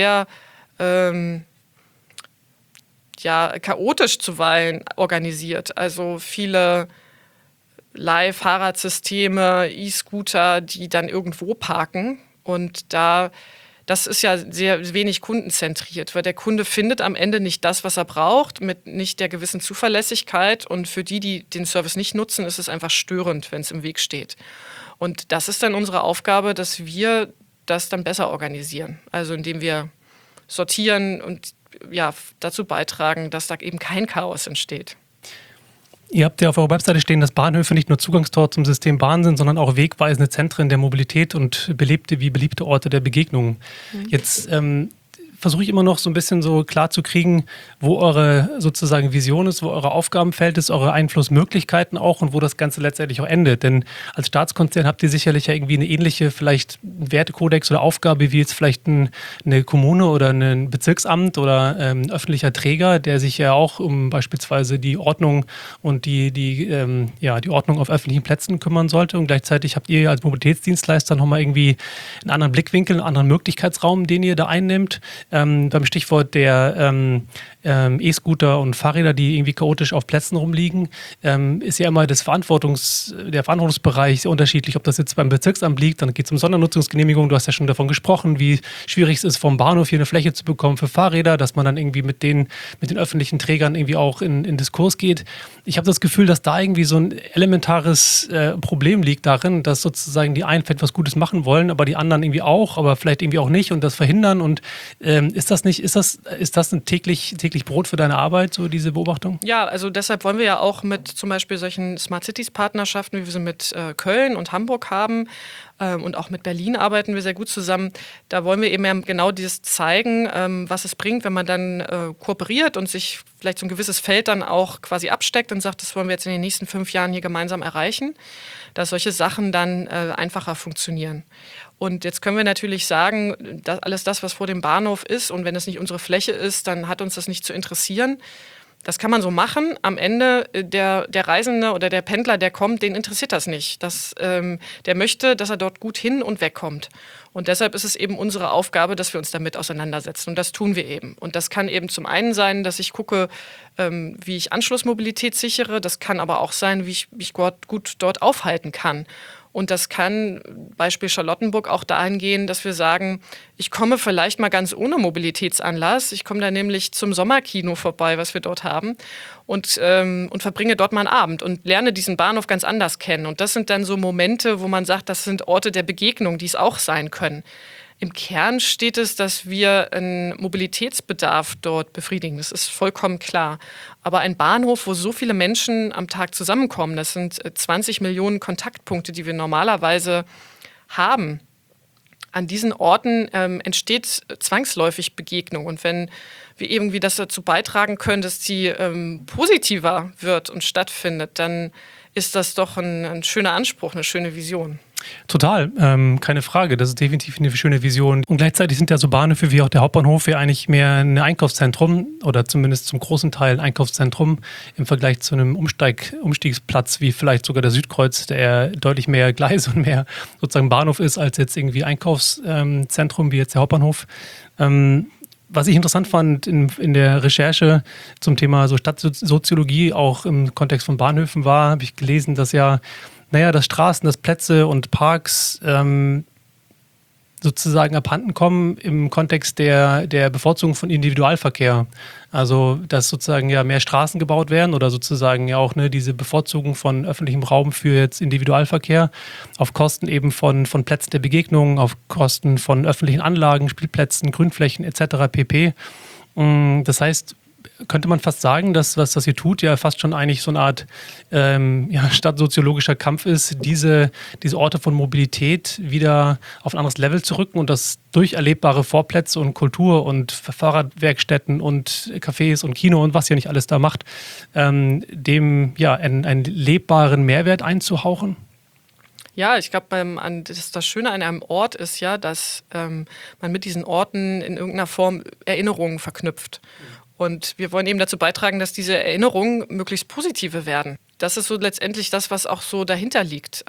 chaotisch zuweilen organisiert. Also viele Leih-Fahrradsysteme, E-Scooter, die dann irgendwo parken und das ist ja sehr wenig kundenzentriert, weil der Kunde findet am Ende nicht das, was er braucht, mit nicht der gewissen Zuverlässigkeit. Und für die den Service nicht nutzen, ist es einfach störend, wenn es im Weg steht. Und das ist dann unsere Aufgabe, dass wir das dann besser organisieren. Also indem wir sortieren und ja, dazu beitragen, dass da eben kein Chaos entsteht. Ihr habt ja auf eurer Webseite stehen, dass Bahnhöfe nicht nur Zugangstor zum System Bahn sind, sondern auch wegweisende Zentren der Mobilität und beliebte Orte der Begegnung. Jetzt versuche ich immer noch so ein bisschen so klar zu kriegen, wo eure sozusagen Vision ist, wo eure Aufgabenfeld ist, eure Einflussmöglichkeiten auch und wo das Ganze letztendlich auch endet. Denn als Staatskonzern habt ihr sicherlich ja irgendwie eine ähnliche vielleicht Wertekodex oder Aufgabe wie jetzt vielleicht eine Kommune oder ein Bezirksamt oder öffentlicher Träger, der sich ja auch um beispielsweise die Ordnung und die Ordnung auf öffentlichen Plätzen kümmern sollte. Und gleichzeitig habt ihr als Mobilitätsdienstleister nochmal irgendwie einen anderen Blickwinkel, einen anderen Möglichkeitsraum, den ihr da einnimmt. Beim Stichwort der E-Scooter und Fahrräder, die irgendwie chaotisch auf Plätzen rumliegen, ist ja immer der Verantwortungsbereich sehr unterschiedlich. Ob das jetzt beim Bezirksamt liegt, dann geht es um Sondernutzungsgenehmigung. Du hast ja schon davon gesprochen, wie schwierig es ist, vom Bahnhof hier eine Fläche zu bekommen für Fahrräder, dass man dann irgendwie mit den öffentlichen Trägern irgendwie auch in Diskurs geht. Ich habe das Gefühl, dass da irgendwie so ein elementares Problem liegt darin, dass sozusagen die einen vielleicht was Gutes machen wollen, aber die anderen irgendwie auch, aber vielleicht irgendwie auch nicht und das verhindern. Und Ist das ein täglich Brot für deine Arbeit, so diese Beobachtung? Ja, also deshalb wollen wir ja auch mit zum Beispiel solchen Smart Cities Partnerschaften, wie wir sie mit Köln und Hamburg haben, und auch mit Berlin arbeiten wir sehr gut zusammen. Da wollen wir eben genau dieses zeigen, was es bringt, wenn man dann kooperiert und sich vielleicht so ein gewisses Feld dann auch quasi absteckt und sagt, das wollen wir jetzt in den nächsten 5 Jahren hier gemeinsam erreichen, dass solche Sachen dann einfacher funktionieren. Und jetzt können wir natürlich sagen, dass alles das, was vor dem Bahnhof ist, und wenn es nicht unsere Fläche ist, dann hat uns das nicht zu interessieren. Das kann man so machen. Am Ende der Reisende oder der Pendler, der kommt, den interessiert das nicht. Der möchte, dass er dort gut hin und wegkommt. Und deshalb ist es eben unsere Aufgabe, dass wir uns damit auseinandersetzen. Und das tun wir eben. Und das kann eben zum einen sein, dass ich gucke, wie ich Anschlussmobilität sichere. Das kann aber auch sein, wie ich mich gut dort aufhalten kann. Und das kann, Beispiel Charlottenburg, auch dahin gehen, dass wir sagen, ich komme vielleicht mal ganz ohne Mobilitätsanlass. Ich komme da nämlich zum Sommerkino vorbei, was wir dort haben, und verbringe dort mal einen Abend und lerne diesen Bahnhof ganz anders kennen. Und das sind dann so Momente, wo man sagt, das sind Orte der Begegnung, die es auch sein können. Im Kern steht es, dass wir einen Mobilitätsbedarf dort befriedigen. Das ist vollkommen klar. Aber ein Bahnhof, wo so viele Menschen am Tag zusammenkommen, das sind 20 Millionen Kontaktpunkte, die wir normalerweise haben. An diesen Orten entsteht zwangsläufig Begegnung. Und wenn wir irgendwie das dazu beitragen können, dass die positiver wird und stattfindet, dann ist das doch ein schöner Anspruch, eine schöne Vision. Total, keine Frage. Das ist definitiv eine schöne Vision. Und gleichzeitig sind ja so Bahnhöfe wie auch der Hauptbahnhof ja eigentlich mehr ein Einkaufszentrum oder zumindest zum großen Teil ein Einkaufszentrum im Vergleich zu einem Umstiegsplatz wie vielleicht sogar der Südkreuz, der deutlich mehr Gleise und mehr sozusagen Bahnhof ist als jetzt irgendwie Einkaufszentrum wie jetzt der Hauptbahnhof. Was ich interessant fand in der Recherche zum Thema so Stadtsoziologie, auch im Kontext von Bahnhöfen war, habe ich gelesen, dass dass Straßen, dass Plätze und Parks sozusagen abhanden kommen im Kontext der Bevorzugung von Individualverkehr. Also, dass sozusagen ja mehr Straßen gebaut werden oder sozusagen ja auch diese Bevorzugung von öffentlichem Raum für jetzt Individualverkehr auf Kosten eben von Plätzen der Begegnung, auf Kosten von öffentlichen Anlagen, Spielplätzen, Grünflächen etc. pp. Das heißt, könnte man fast sagen, dass was das hier tut, ja fast schon eigentlich so eine Art stadtsoziologischer Kampf ist, diese Orte von Mobilität wieder auf ein anderes Level zu rücken und das durch erlebbare Vorplätze und Kultur und Fahrradwerkstätten und Cafés und Kino und was ja nicht alles da macht, dem einen lebbaren Mehrwert einzuhauchen? Ja, ich glaube, das Schöne an einem Ort ist ja, dass man mit diesen Orten in irgendeiner Form Erinnerungen verknüpft. Und wir wollen eben dazu beitragen, dass diese Erinnerungen möglichst positive werden. Das ist so letztendlich das, was auch so dahinter liegt,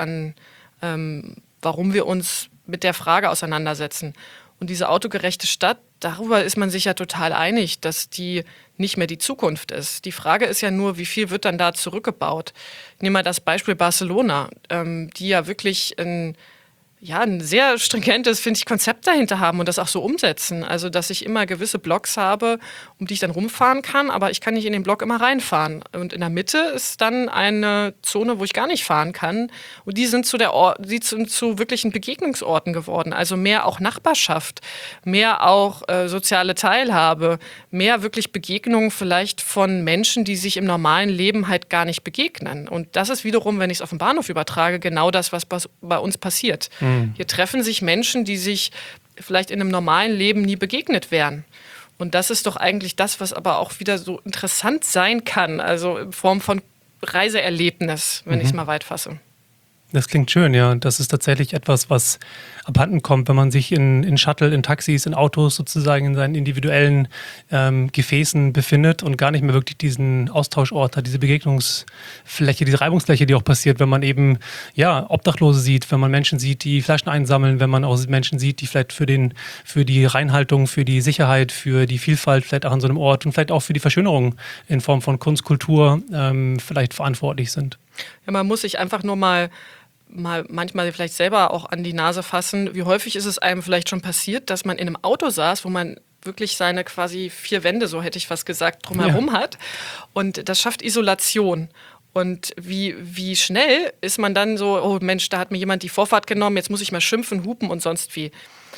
warum wir uns mit der Frage auseinandersetzen. Und diese autogerechte Stadt, darüber ist man sich ja total einig, dass die nicht mehr die Zukunft ist. Die Frage ist ja nur, wie viel wird dann da zurückgebaut? Nehmen wir das Beispiel Barcelona, die ja wirklich ein sehr stringentes, finde ich, Konzept dahinter haben und das auch so umsetzen. Also, dass ich immer gewisse Blocks habe, um die ich dann rumfahren kann, aber ich kann nicht in den Block immer reinfahren. Und in der Mitte ist dann eine Zone, wo ich gar nicht fahren kann. Und die sind zu wirklichen Begegnungsorten geworden. Also mehr auch Nachbarschaft, mehr auch soziale Teilhabe, mehr wirklich Begegnungen vielleicht von Menschen, die sich im normalen Leben halt gar nicht begegnen. Und das ist wiederum, wenn ich es auf den Bahnhof übertrage, genau das, was bei uns passiert. Hier treffen sich Menschen, die sich vielleicht in einem normalen Leben nie begegnet wären. Und das ist doch eigentlich das, was aber auch wieder so interessant sein kann, also in Form von Reiseerlebnis, wenn ich es mal weit fasse. Das klingt schön, ja. Das ist tatsächlich etwas, was abhanden kommt, wenn man sich in Shuttle, in Taxis, in Autos sozusagen in seinen individuellen Gefäßen befindet und gar nicht mehr wirklich diesen Austauschort hat, diese Begegnungsfläche, diese Reibungsfläche, die auch passiert, wenn man eben Obdachlose sieht, wenn man Menschen sieht, die Flaschen einsammeln, wenn man auch Menschen sieht, die vielleicht für die Reinhaltung, für die Sicherheit, für die Vielfalt vielleicht auch an so einem Ort und vielleicht auch für die Verschönerung in Form von Kunst, Kultur vielleicht verantwortlich sind. Ja, man muss sich einfach nur mal manchmal vielleicht selber auch an die Nase fassen. Wie häufig ist es einem vielleicht schon passiert, dass man in einem Auto saß, wo man wirklich seine quasi 4 Wände, so hätte ich fast gesagt, drumherum hat. Und das schafft Isolation. Und wie schnell ist man dann so, oh Mensch, da hat mir jemand die Vorfahrt genommen, jetzt muss ich mal schimpfen, hupen und sonst wie.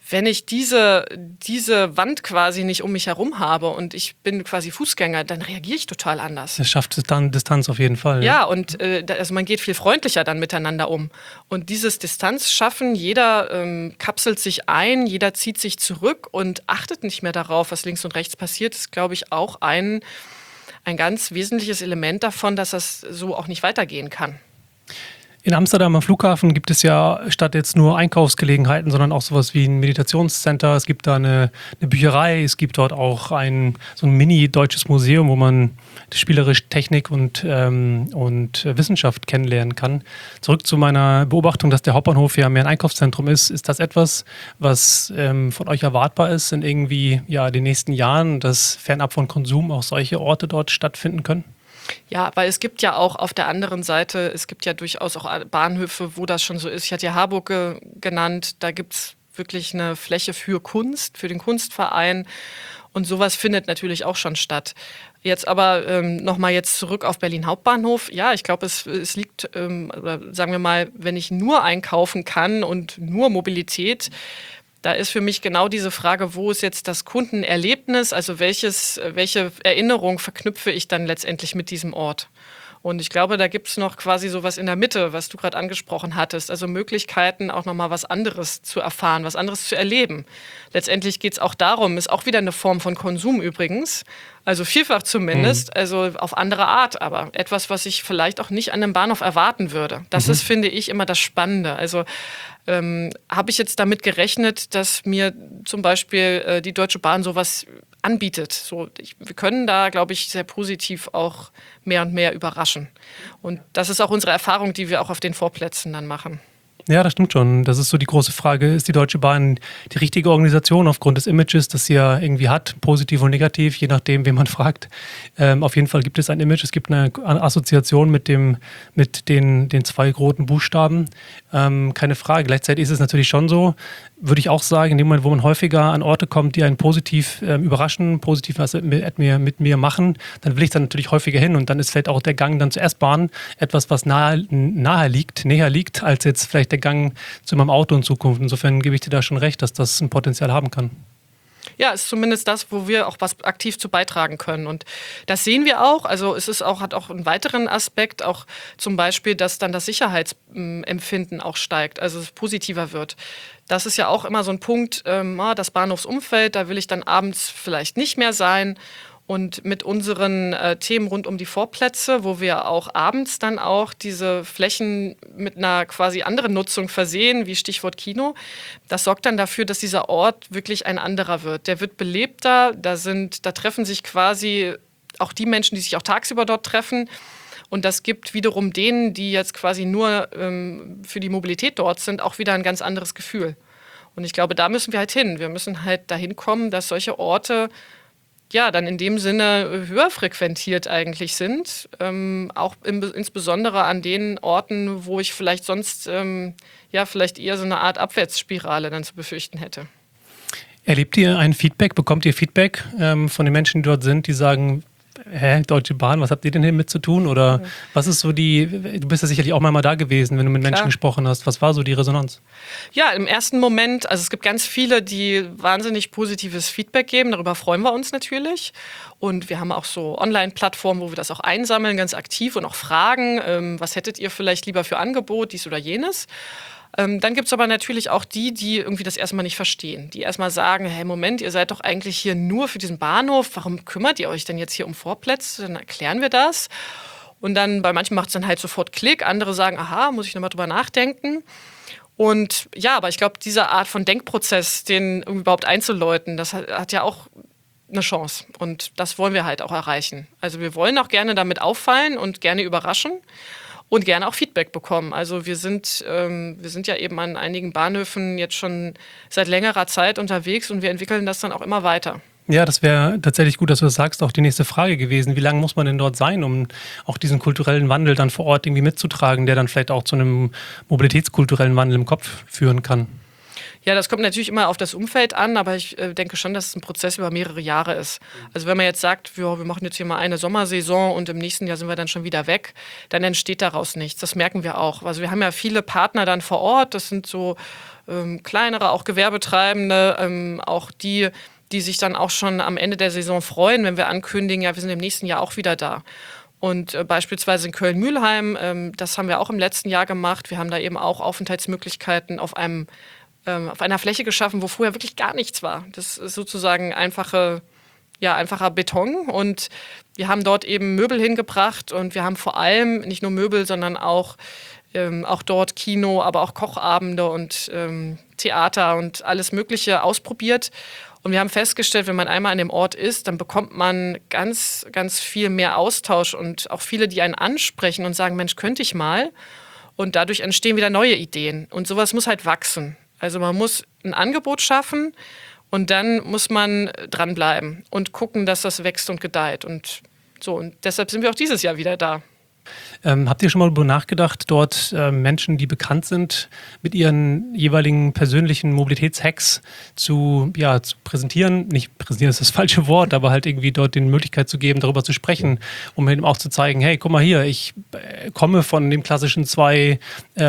wenn ich diese Wand quasi nicht um mich herum habe und ich bin quasi Fußgänger, dann reagiere ich total anders. Es schafft dann Distanz auf jeden Fall. Ja, und also man geht viel freundlicher dann miteinander um. Und dieses Distanz schaffen, jeder kapselt sich ein, jeder zieht sich zurück und achtet nicht mehr darauf, was links und rechts passiert, ist, glaube ich, auch ein ganz wesentliches Element davon, dass das so auch nicht weitergehen kann. In Amsterdam am Flughafen gibt es ja statt jetzt nur Einkaufsgelegenheiten, sondern auch sowas wie ein Meditationscenter. Es gibt da eine Bücherei, es gibt dort auch so ein mini-deutsches Museum, wo man spielerisch Technik und Wissenschaft kennenlernen kann. Zurück zu meiner Beobachtung, dass der Hauptbahnhof ja mehr ein Einkaufszentrum ist. Ist das etwas, was von euch erwartbar ist in irgendwie den nächsten Jahren, dass fernab von Konsum auch solche Orte dort stattfinden können? Ja, weil es gibt ja auch auf der anderen Seite, es gibt ja durchaus auch Bahnhöfe, wo das schon so ist. Ich hatte ja Harburg genannt, da gibt es wirklich eine Fläche für Kunst, für den Kunstverein. Und sowas findet natürlich auch schon statt. Jetzt aber nochmal jetzt zurück auf Berlin Hauptbahnhof. Ja, ich glaube, es liegt, oder sagen wir mal, wenn ich nur einkaufen kann und nur Mobilität, da ist für mich genau diese Frage, wo ist jetzt das Kundenerlebnis, also welche Erinnerung verknüpfe ich dann letztendlich mit diesem Ort? Und ich glaube, da gibt es noch quasi sowas in der Mitte, was du gerade angesprochen hattest. Also Möglichkeiten, auch nochmal was anderes zu erfahren, was anderes zu erleben. Letztendlich geht es auch darum, ist auch wieder eine Form von Konsum übrigens, also vielfach zumindest, also auf andere Art, aber etwas, was ich vielleicht auch nicht an einem Bahnhof erwarten würde. Das ist, finde ich, immer das Spannende. Also habe ich jetzt damit gerechnet, dass mir zum Beispiel die Deutsche Bahn sowas anbietet. Wir können da, glaube ich, sehr positiv auch mehr und mehr überraschen. Und das ist auch unsere Erfahrung, die wir auch auf den Vorplätzen dann machen. Ja, das stimmt schon. Das ist so die große Frage. Ist die Deutsche Bahn die richtige Organisation aufgrund des Images, das sie ja irgendwie hat, positiv und negativ, je nachdem, wen man fragt? Auf jeden Fall gibt es ein Image, es gibt eine Assoziation mit den zwei roten Buchstaben. Keine Frage. Gleichzeitig ist es natürlich schon so, würde ich auch sagen, in dem Moment, wo man häufiger an Orte kommt, die einen positiv überraschen, positiv was mit mir machen, dann will ich dann natürlich häufiger hin und dann ist vielleicht auch der Gang dann zur S-Bahn etwas, was näher liegt, als jetzt vielleicht der Gang zu meinem Auto in Zukunft. Insofern gebe ich dir da schon recht, dass das ein Potenzial haben kann. Ja, ist zumindest das, wo wir auch was aktiv zu beitragen können. Und das sehen wir auch. Also es ist auch, hat auch einen weiteren Aspekt, auch zum Beispiel, dass dann das Sicherheitsempfinden auch steigt, also es positiver wird. Das ist ja auch immer so ein Punkt, das Bahnhofsumfeld, da will ich dann abends vielleicht nicht mehr sein. Und mit unseren Themen rund um die Vorplätze, wo wir auch abends dann auch diese Flächen mit einer quasi anderen Nutzung versehen, wie Stichwort Kino, das sorgt dann dafür, dass dieser Ort wirklich ein anderer wird. Der wird belebter, da treffen sich quasi auch die Menschen, die sich auch tagsüber dort treffen. Und das gibt wiederum denen, die jetzt quasi nur für die Mobilität dort sind, auch wieder ein ganz anderes Gefühl. Und ich glaube, da müssen wir halt hin. Wir müssen halt dahin kommen, dass solche Orte dann in dem Sinne höher frequentiert eigentlich sind, auch insbesondere an den Orten, wo ich vielleicht sonst vielleicht eher so eine Art Abwärtsspirale dann zu befürchten hätte. Erlebt ihr ein Feedback, bekommt ihr Feedback von den Menschen, die dort sind, die sagen, Deutsche Bahn, was habt ihr denn hier mit zu tun? Oder was ist so du bist ja sicherlich auch mal da gewesen, wenn du mit Menschen gesprochen hast. Was war so die Resonanz? Ja, im ersten Moment, also es gibt ganz viele, die wahnsinnig positives Feedback geben. Darüber freuen wir uns natürlich. Und wir haben auch so Online-Plattformen, wo wir das auch einsammeln, ganz aktiv und auch fragen, was hättet ihr vielleicht lieber für Angebot, dies oder jenes? Dann gibt es aber natürlich auch die irgendwie das erstmal nicht verstehen. Die erstmal sagen, hey, Moment, ihr seid doch eigentlich hier nur für diesen Bahnhof. Warum kümmert ihr euch denn jetzt hier um Vorplätze? Dann erklären wir das. Und dann bei manchen macht es dann halt sofort Klick. Andere sagen, aha, muss ich nochmal drüber nachdenken. Und ja, aber ich glaube, diese Art von Denkprozess, den überhaupt einzuläuten, das hat ja auch eine Chance. Und das wollen wir halt auch erreichen. Also wir wollen auch gerne damit auffallen und gerne überraschen. Und gerne auch Feedback bekommen. Also wir sind ja eben an einigen Bahnhöfen jetzt schon seit längerer Zeit unterwegs und wir entwickeln das dann auch immer weiter. Ja, das wäre tatsächlich gut, dass du das sagst, auch die nächste Frage gewesen. Wie lange muss man denn dort sein, um auch diesen kulturellen Wandel dann vor Ort irgendwie mitzutragen, der dann vielleicht auch zu einem mobilitätskulturellen Wandel im Kopf führen kann? Ja, das kommt natürlich immer auf das Umfeld an, aber ich denke schon, dass es ein Prozess über mehrere Jahre ist. Also wenn man jetzt sagt, wir machen jetzt hier mal eine Sommersaison und im nächsten Jahr sind wir dann schon wieder weg, dann entsteht daraus nichts. Das merken wir auch. Also wir haben ja viele Partner dann vor Ort, das sind so kleinere, auch Gewerbetreibende, auch die sich dann auch schon am Ende der Saison freuen, wenn wir ankündigen, ja, wir sind im nächsten Jahr auch wieder da. Und beispielsweise in Köln-Mühlheim, das haben wir auch im letzten Jahr gemacht. Wir haben da eben auch Aufenthaltsmöglichkeiten auf einer Fläche geschaffen, wo vorher wirklich gar nichts war. Das ist sozusagen einfacher Beton. Und wir haben dort eben Möbel hingebracht. Und wir haben vor allem nicht nur Möbel, sondern auch dort Kino, aber auch Kochabende und Theater und alles Mögliche ausprobiert. Und wir haben festgestellt, wenn man einmal an dem Ort ist, dann bekommt man ganz, ganz viel mehr Austausch und auch viele, die einen ansprechen und sagen, Mensch, könnte ich mal? Und dadurch entstehen wieder neue Ideen. Und sowas muss halt wachsen. Also man muss ein Angebot schaffen und dann muss man dranbleiben und gucken, dass das wächst und gedeiht. Und so, und deshalb sind wir auch dieses Jahr wieder da. Habt ihr schon mal darüber nachgedacht, dort Menschen, die bekannt sind, mit ihren jeweiligen persönlichen Mobilitätshacks zu präsentieren? Nicht präsentieren ist das falsche Wort, aber halt irgendwie dort die Möglichkeit zu geben, darüber zu sprechen, um eben auch zu zeigen, hey, guck mal hier, ich komme von dem klassischen zwei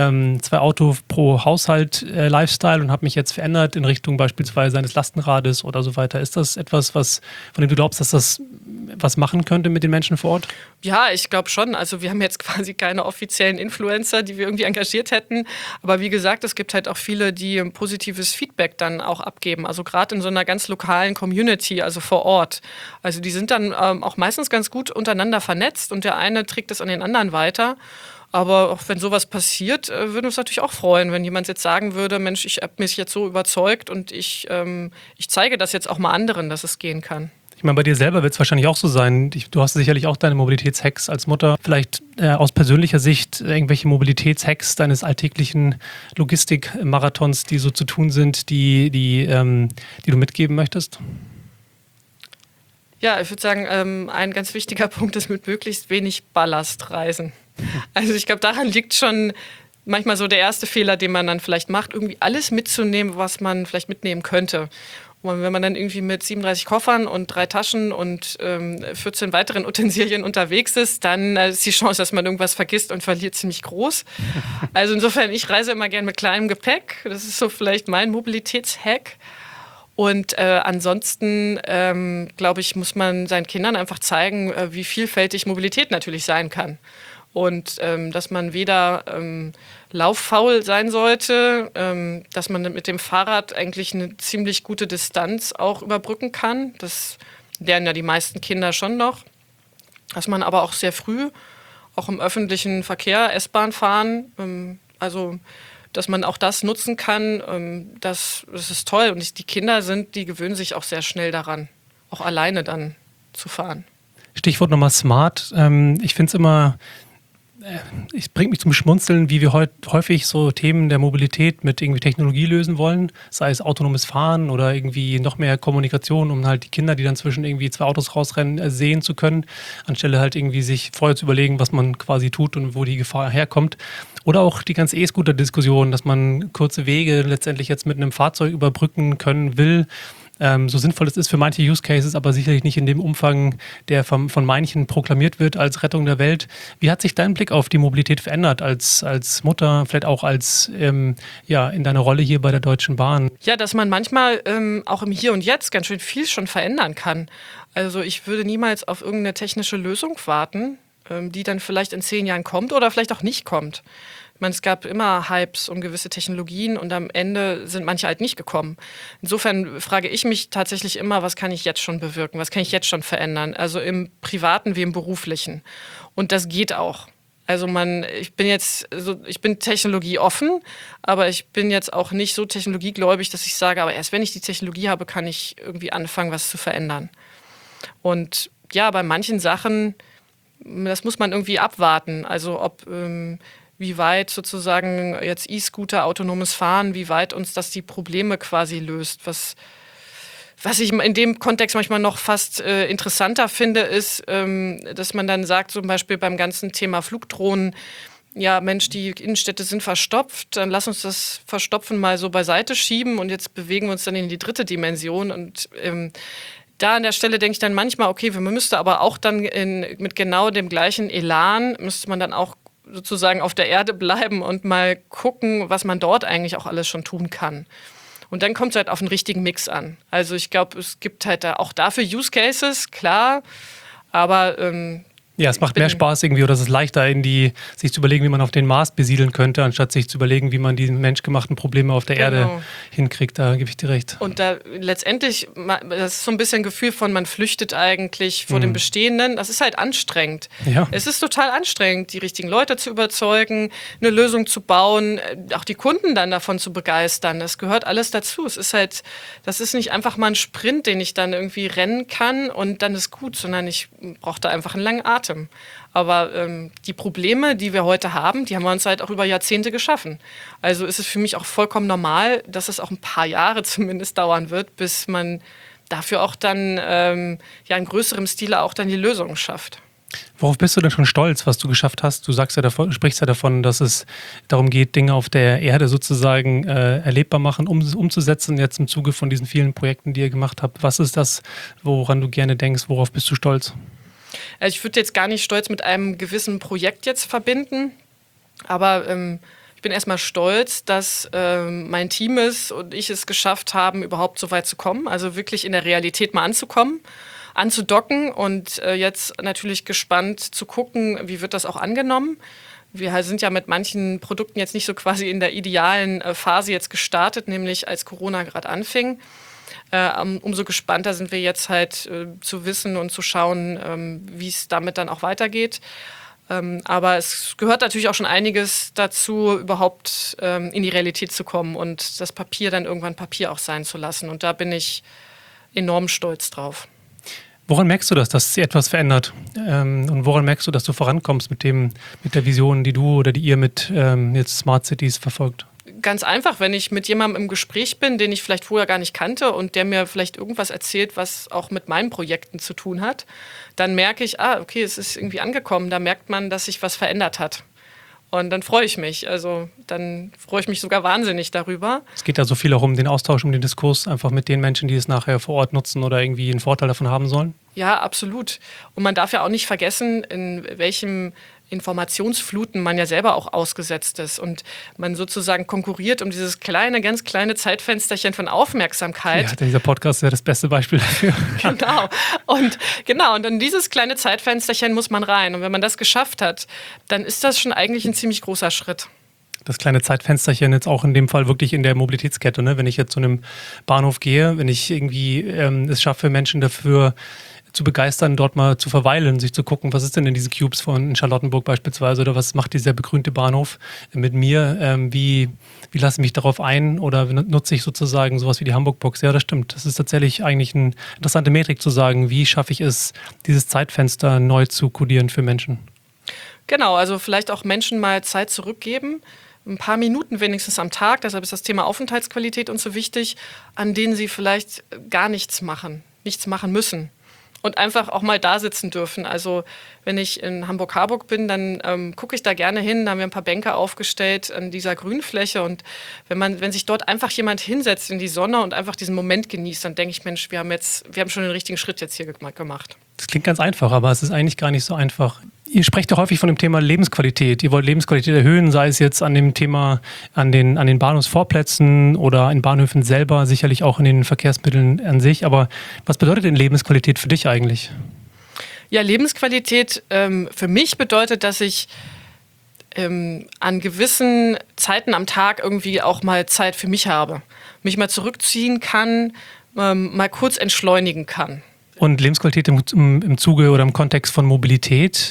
Auto pro Haushalt Lifestyle und habe mich jetzt verändert in Richtung beispielsweise eines Lastenrades oder so weiter. Ist das etwas, von dem du glaubst, dass das was machen könnte mit den Menschen vor Ort? Ja, ich glaube schon. Also wir haben jetzt quasi keine offiziellen Influencer, die wir irgendwie engagiert hätten. Aber wie gesagt, es gibt halt auch viele, die positives Feedback dann auch abgeben. Also gerade in so einer ganz lokalen Community, also vor Ort. Also die sind dann auch meistens ganz gut untereinander vernetzt und der eine trägt es an den anderen weiter. Aber auch wenn sowas passiert, würden wir uns natürlich auch freuen, wenn jemand jetzt sagen würde, Mensch, ich habe mich jetzt so überzeugt und ich zeige das jetzt auch mal anderen, dass es gehen kann. Ich meine, bei dir selber wird es wahrscheinlich auch so sein. Du hast sicherlich auch deine Mobilitätshacks als Mutter. Vielleicht aus persönlicher Sicht irgendwelche Mobilitätshacks deines alltäglichen Logistikmarathons, die so zu tun sind, die du mitgeben möchtest? Ja, ich würde sagen, ein ganz wichtiger Punkt ist mit möglichst wenig Ballast reisen. Also ich glaube, daran liegt schon manchmal so der erste Fehler, den man dann vielleicht macht, irgendwie alles mitzunehmen, was man vielleicht mitnehmen könnte. Und wenn man dann irgendwie mit 37 Koffern und 3 Taschen und 14 weiteren Utensilien unterwegs ist, dann ist die Chance, dass man irgendwas vergisst und verliert, ziemlich groß. Also insofern, ich reise immer gern mit kleinem Gepäck. Das ist so vielleicht mein Mobilitätshack. Und ansonsten, glaube ich, muss man seinen Kindern einfach zeigen, wie vielfältig Mobilität natürlich sein kann. Und dass man weder lauffaul sein sollte, dass man mit dem Fahrrad eigentlich eine ziemlich gute Distanz auch überbrücken kann. Das lernen ja die meisten Kinder schon noch. Dass man aber auch sehr früh, auch im öffentlichen Verkehr, S-Bahn fahren, also dass man auch das nutzen kann, das ist toll. Und die Kinder die gewöhnen sich auch sehr schnell daran, auch alleine dann zu fahren. Stichwort nochmal smart. Ich finde es immer... Es bringt mich zum Schmunzeln, wie wir häufig so Themen der Mobilität mit irgendwie Technologie lösen wollen, sei es autonomes Fahren oder irgendwie noch mehr Kommunikation, um halt die Kinder, die dann zwischen irgendwie 2 Autos rausrennen, sehen zu können, anstelle halt irgendwie sich vorher zu überlegen, was man quasi tut und wo die Gefahr herkommt. Oder auch die ganze E-Scooter-Diskussion, dass man kurze Wege letztendlich jetzt mit einem Fahrzeug überbrücken können will. So sinnvoll es ist für manche Use Cases, aber sicherlich nicht in dem Umfang, der von manchen proklamiert wird als Rettung der Welt. Wie hat sich dein Blick auf die Mobilität verändert als Mutter, vielleicht auch als in deiner Rolle hier bei der Deutschen Bahn? Ja, dass man manchmal auch im Hier und Jetzt ganz schön viel schon verändern kann. Also ich würde niemals auf irgendeine technische Lösung warten, die dann vielleicht in 10 Jahren kommt oder vielleicht auch nicht kommt. Ich meine, es gab immer Hypes um gewisse Technologien und am Ende sind manche halt nicht gekommen. Insofern frage ich mich tatsächlich immer, was kann ich jetzt schon bewirken, was kann ich jetzt schon verändern, also im Privaten wie im Beruflichen. Und das geht auch. Also ich bin technologieoffen, aber ich bin jetzt auch nicht so technologiegläubig, dass ich sage, aber erst wenn ich die Technologie habe, kann ich irgendwie anfangen, was zu verändern. Und ja, bei manchen Sachen, das muss man irgendwie abwarten. Also wie weit sozusagen jetzt E-Scooter, autonomes Fahren, wie weit uns das die Probleme quasi löst. Was ich in dem Kontext manchmal noch fast interessanter finde, ist, dass man dann sagt, zum Beispiel beim ganzen Thema Flugdrohnen, ja Mensch, die Innenstädte sind verstopft, dann lass uns das Verstopfen mal so beiseite schieben und jetzt bewegen wir uns dann in die dritte Dimension. Und da an der Stelle denke ich dann manchmal, okay, man müsste aber auch dann mit genau dem gleichen Elan, müsste man dann auch sozusagen auf der Erde bleiben und mal gucken, was man dort eigentlich auch alles schon tun kann. Und dann kommt es halt auf den richtigen Mix an. Also ich glaube, es gibt halt da auch dafür Use Cases, klar, aber ja, es macht mehr Spaß irgendwie, oder es ist leichter, sich zu überlegen, wie man auf den Mars besiedeln könnte, anstatt sich zu überlegen, wie man die menschgemachten Probleme auf der Erde hinkriegt. Da gebe ich dir recht. Und da letztendlich, das ist so ein bisschen ein Gefühl von, man flüchtet eigentlich vor dem Bestehenden. Das ist halt anstrengend. Ja. Es ist total anstrengend, die richtigen Leute zu überzeugen, eine Lösung zu bauen, auch die Kunden dann davon zu begeistern. Das gehört alles dazu. Das ist nicht einfach mal ein Sprint, den ich dann irgendwie rennen kann und dann ist gut, sondern ich brauche da einfach einen langen Atem. Aber die Probleme, die wir heute haben, die haben wir uns halt auch über Jahrzehnte geschaffen. Also ist es für mich auch vollkommen normal, dass es auch ein paar Jahre zumindest dauern wird, bis man dafür auch dann in größerem Stile auch dann die Lösung schafft. Worauf bist du denn schon stolz, was du geschafft hast? Du sprichst ja davon, dass es darum geht, Dinge auf der Erde sozusagen erlebbar machen, umzusetzen, jetzt im Zuge von diesen vielen Projekten, die ihr gemacht habt. Was ist das, woran du gerne denkst? Worauf bist du stolz? Also ich würde jetzt gar nicht Stolz mit einem gewissen Projekt jetzt verbinden, aber ich bin erstmal stolz, dass mein Team es und ich es geschafft haben, überhaupt so weit zu kommen, also wirklich in der Realität mal anzukommen, anzudocken und jetzt natürlich gespannt zu gucken, wie wird das auch angenommen. Wir sind ja mit manchen Produkten jetzt nicht so quasi in der idealen Phase jetzt gestartet, nämlich als Corona gerade anfing. Umso gespannter sind wir jetzt halt zu wissen und zu schauen, wie es damit dann auch weitergeht. Aber es gehört natürlich auch schon einiges dazu, überhaupt in die Realität zu kommen und das Papier dann irgendwann Papier auch sein zu lassen. Und da bin ich enorm stolz drauf. Woran merkst du das, dass sich etwas verändert? Und woran merkst du, dass du vorankommst mit der Vision, die du oder die ihr mit jetzt Smart Cities verfolgt? Ganz einfach, wenn ich mit jemandem im Gespräch bin, den ich vielleicht vorher gar nicht kannte und der mir vielleicht irgendwas erzählt, was auch mit meinen Projekten zu tun hat, dann merke ich, okay, es ist irgendwie angekommen. Da merkt man, dass sich was verändert hat. Und dann freue ich mich. Also dann freue ich mich sogar wahnsinnig darüber. Es geht da so viel auch um den Austausch, um den Diskurs, einfach mit den Menschen, die es nachher vor Ort nutzen oder irgendwie einen Vorteil davon haben sollen. Ja, absolut. Und man darf ja auch nicht vergessen, in welchem Informationsfluten man ja selber auch ausgesetzt ist und man sozusagen konkurriert um dieses ganz kleine Zeitfensterchen von Aufmerksamkeit. Ja, dieser Podcast ist ja das beste Beispiel dafür. Genau. Und in dieses kleine Zeitfensterchen muss man rein. Und wenn man das geschafft hat, dann ist das schon eigentlich ein ziemlich großer Schritt. Das kleine Zeitfensterchen jetzt auch in dem Fall wirklich in der Mobilitätskette, ne? Wenn ich jetzt zu einem Bahnhof gehe, wenn ich irgendwie es schaffe, Menschen dafür zu begeistern, dort mal zu verweilen, sich zu gucken, was ist denn in diesen Cubes von Charlottenburg beispielsweise oder was macht dieser begrünte Bahnhof mit mir, wie lasse ich mich darauf ein oder nutze ich sozusagen sowas wie die Hamburg-Box? Ja, das stimmt. Das ist tatsächlich eigentlich eine interessante Metrik zu sagen, wie schaffe ich es, dieses Zeitfenster neu zu kodieren für Menschen? Genau, also vielleicht auch Menschen mal Zeit zurückgeben, ein paar Minuten wenigstens am Tag, deshalb ist das Thema Aufenthaltsqualität uns so wichtig, an denen sie vielleicht gar nichts machen müssen. Und einfach auch mal da sitzen dürfen. Also wenn ich in Hamburg-Harburg bin, dann gucke ich da gerne hin. Da haben wir ein paar Bänke aufgestellt an dieser Grünfläche. Und wenn sich dort einfach jemand hinsetzt in die Sonne und einfach diesen Moment genießt, dann denke ich, Mensch, wir haben schon den richtigen Schritt jetzt hier gemacht. Das klingt ganz einfach, aber es ist eigentlich gar nicht so einfach. Ihr sprecht ja häufig von dem Thema Lebensqualität. Ihr wollt Lebensqualität erhöhen, sei es jetzt an dem Thema an den Bahnhofsvorplätzen oder in Bahnhöfen selber, sicherlich auch in den Verkehrsmitteln an sich. Aber was bedeutet denn Lebensqualität für dich eigentlich? Ja, Lebensqualität für mich bedeutet, dass ich an gewissen Zeiten am Tag irgendwie auch mal Zeit für mich habe. Mich mal zurückziehen kann, mal kurz entschleunigen kann. Und Lebensqualität im Zuge oder im Kontext von Mobilität?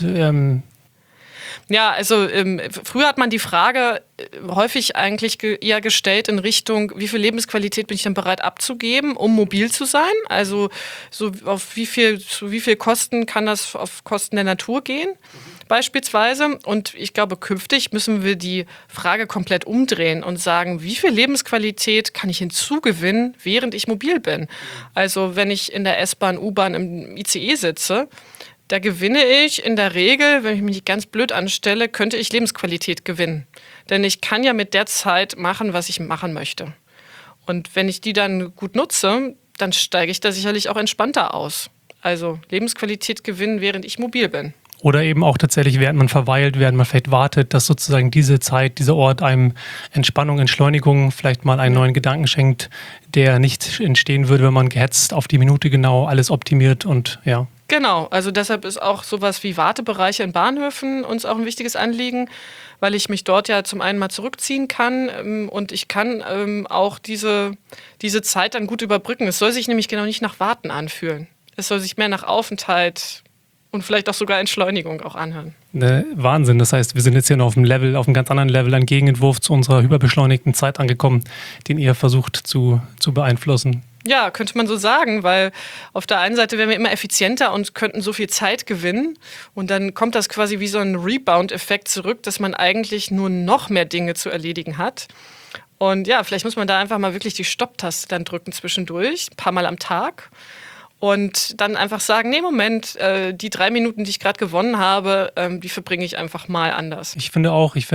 Ja, also früher hat man die Frage häufig eigentlich eher gestellt in Richtung, wie viel Lebensqualität bin ich denn bereit abzugeben, um mobil zu sein? Also so zu wie viel Kosten kann das auf Kosten der Natur gehen? Beispielsweise. Und ich glaube, künftig müssen wir die Frage komplett umdrehen und sagen, wie viel Lebensqualität kann ich hinzugewinnen, während ich mobil bin? Also wenn ich in der S-Bahn, U-Bahn, im ICE sitze, Da gewinne ich in der Regel, wenn ich mich nicht ganz blöd anstelle, könnte ich Lebensqualität gewinnen. Denn ich kann ja mit der Zeit machen, was ich machen möchte. Und wenn ich die dann gut nutze, dann steige ich da sicherlich auch entspannter aus. Also Lebensqualität gewinnen, während ich mobil bin. Oder eben auch tatsächlich, während man verweilt, während man vielleicht wartet, dass sozusagen diese Zeit, dieser Ort einem Entspannung, Entschleunigung, vielleicht mal einen neuen Gedanken schenkt, der nicht entstehen würde, wenn man gehetzt auf die Minute genau alles optimiert und ja. Genau, also deshalb ist auch sowas wie Wartebereiche in Bahnhöfen uns auch ein wichtiges Anliegen, weil ich mich dort ja zum einen mal zurückziehen kann und ich kann auch diese Zeit dann gut überbrücken. Es soll sich nämlich genau nicht nach Warten anfühlen. Es soll sich mehr nach Aufenthalt und vielleicht auch sogar Entschleunigung auch anhören. Wahnsinn, das heißt, wir sind jetzt hier noch auf einem ganz anderen Level, ein Gegenentwurf zu unserer hyperbeschleunigten Zeit angekommen, den ihr versucht zu beeinflussen. Ja, könnte man so sagen, weil auf der einen Seite wären wir immer effizienter und könnten so viel Zeit gewinnen und dann kommt das quasi wie so ein Rebound-Effekt zurück, dass man eigentlich nur noch mehr Dinge zu erledigen hat. Und ja, vielleicht muss man da einfach mal wirklich die Stopptaste dann drücken zwischendurch, ein paar Mal am Tag. Und dann einfach sagen, nee, Moment, die 3 Minuten, die ich gerade gewonnen habe, die verbringe ich einfach mal anders. Ich finde,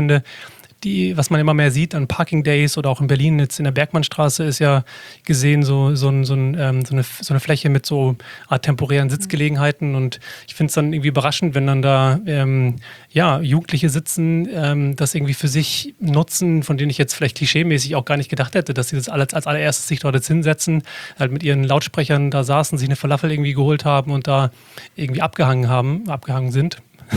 was man immer mehr sieht an Parking Days oder auch in Berlin jetzt in der Bergmannstraße ist ja gesehen so eine Fläche mit so temporären Sitzgelegenheiten und ich finde es dann irgendwie überraschend, wenn dann da Jugendliche sitzen, das irgendwie für sich nutzen, von denen ich jetzt vielleicht klischeemäßig auch gar nicht gedacht hätte, dass sie das als allererstes sich dort jetzt hinsetzen, halt mit ihren Lautsprechern da saßen, sich eine Falafel irgendwie geholt haben und da irgendwie abgehangen sind.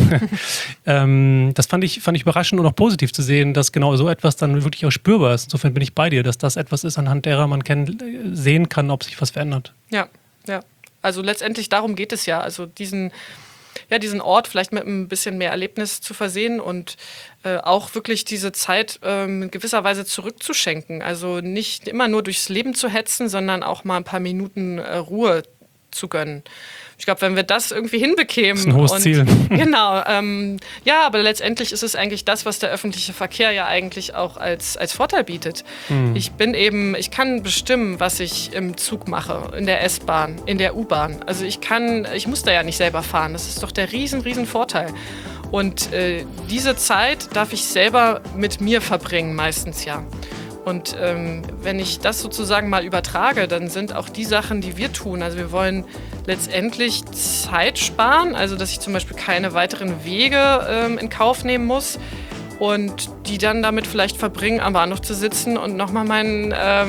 Das fand ich überraschend und auch positiv zu sehen, dass genau so etwas dann wirklich auch spürbar ist. Insofern bin ich bei dir, dass das etwas ist, anhand derer man sehen kann, ob sich was verändert. Ja. Also letztendlich darum geht es ja. Also diesen Ort vielleicht mit ein bisschen mehr Erlebnis zu versehen und auch wirklich diese Zeit in gewisser Weise zurückzuschenken. Also nicht immer nur durchs Leben zu hetzen, sondern auch mal ein paar Minuten Ruhe zu gönnen. Ich glaube, wenn wir das irgendwie hinbekämen. Das ist ein hohes Ziel. Genau. Aber letztendlich ist es eigentlich das, was der öffentliche Verkehr ja eigentlich auch als Vorteil bietet. Ich kann bestimmen, was ich im Zug mache, in der S-Bahn, in der U-Bahn. Also ich muss da ja nicht selber fahren. Das ist doch der riesen Vorteil. Und diese Zeit darf ich selber mit mir verbringen, meistens ja. Und wenn ich das sozusagen mal übertrage, dann sind auch die Sachen, die wir tun, also wir wollen letztendlich Zeit sparen, also dass ich zum Beispiel keine weiteren Wege in Kauf nehmen muss und die dann damit vielleicht verbringen, am Bahnhof zu sitzen und nochmal meinen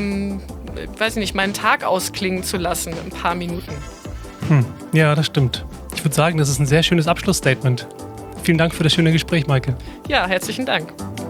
Tag ausklingen zu lassen, ein paar Minuten. Ja, das stimmt. Ich würde sagen, das ist ein sehr schönes Abschlussstatement. Vielen Dank für das schöne Gespräch, Maike. Ja, herzlichen Dank.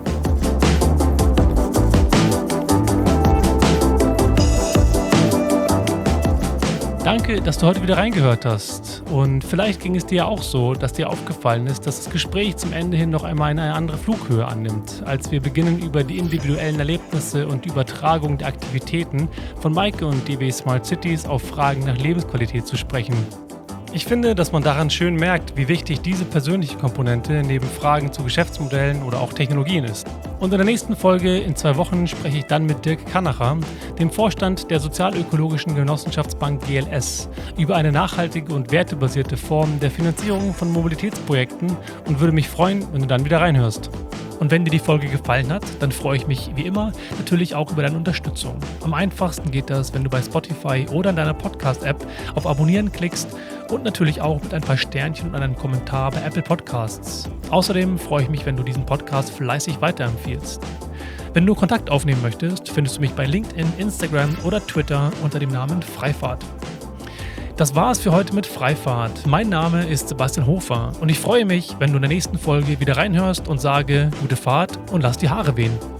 Danke, dass du heute wieder reingehört hast. Und vielleicht ging es dir auch so, dass dir aufgefallen ist, dass das Gespräch zum Ende hin noch einmal eine andere Flughöhe annimmt, als wir beginnen, über die individuellen Erlebnisse und die Übertragung der Aktivitäten von Maike und DB Smart Cities auf Fragen nach Lebensqualität zu sprechen. Ich finde, dass man daran schön merkt, wie wichtig diese persönliche Komponente neben Fragen zu Geschäftsmodellen oder auch Technologien ist. Und in der nächsten Folge in 2 Wochen spreche ich dann mit Dirk Kanacher, dem Vorstand der sozialökologischen Genossenschaftsbank GLS, über eine nachhaltige und wertebasierte Form der Finanzierung von Mobilitätsprojekten und würde mich freuen, wenn du dann wieder reinhörst. Und wenn dir die Folge gefallen hat, dann freue ich mich wie immer natürlich auch über deine Unterstützung. Am einfachsten geht das, wenn du bei Spotify oder in deiner Podcast-App auf Abonnieren klickst und natürlich auch mit ein paar Sternchen und einem Kommentar bei Apple Podcasts. Außerdem freue ich mich, wenn du diesen Podcast fleißig weiterempfiehlst. Wenn du Kontakt aufnehmen möchtest, findest du mich bei LinkedIn, Instagram oder Twitter unter dem Namen Freifahrt. Das war es für heute mit Freifahrt. Mein Name ist Sebastian Hofer und ich freue mich, wenn du in der nächsten Folge wieder reinhörst und sage, gute Fahrt und lass die Haare wehen.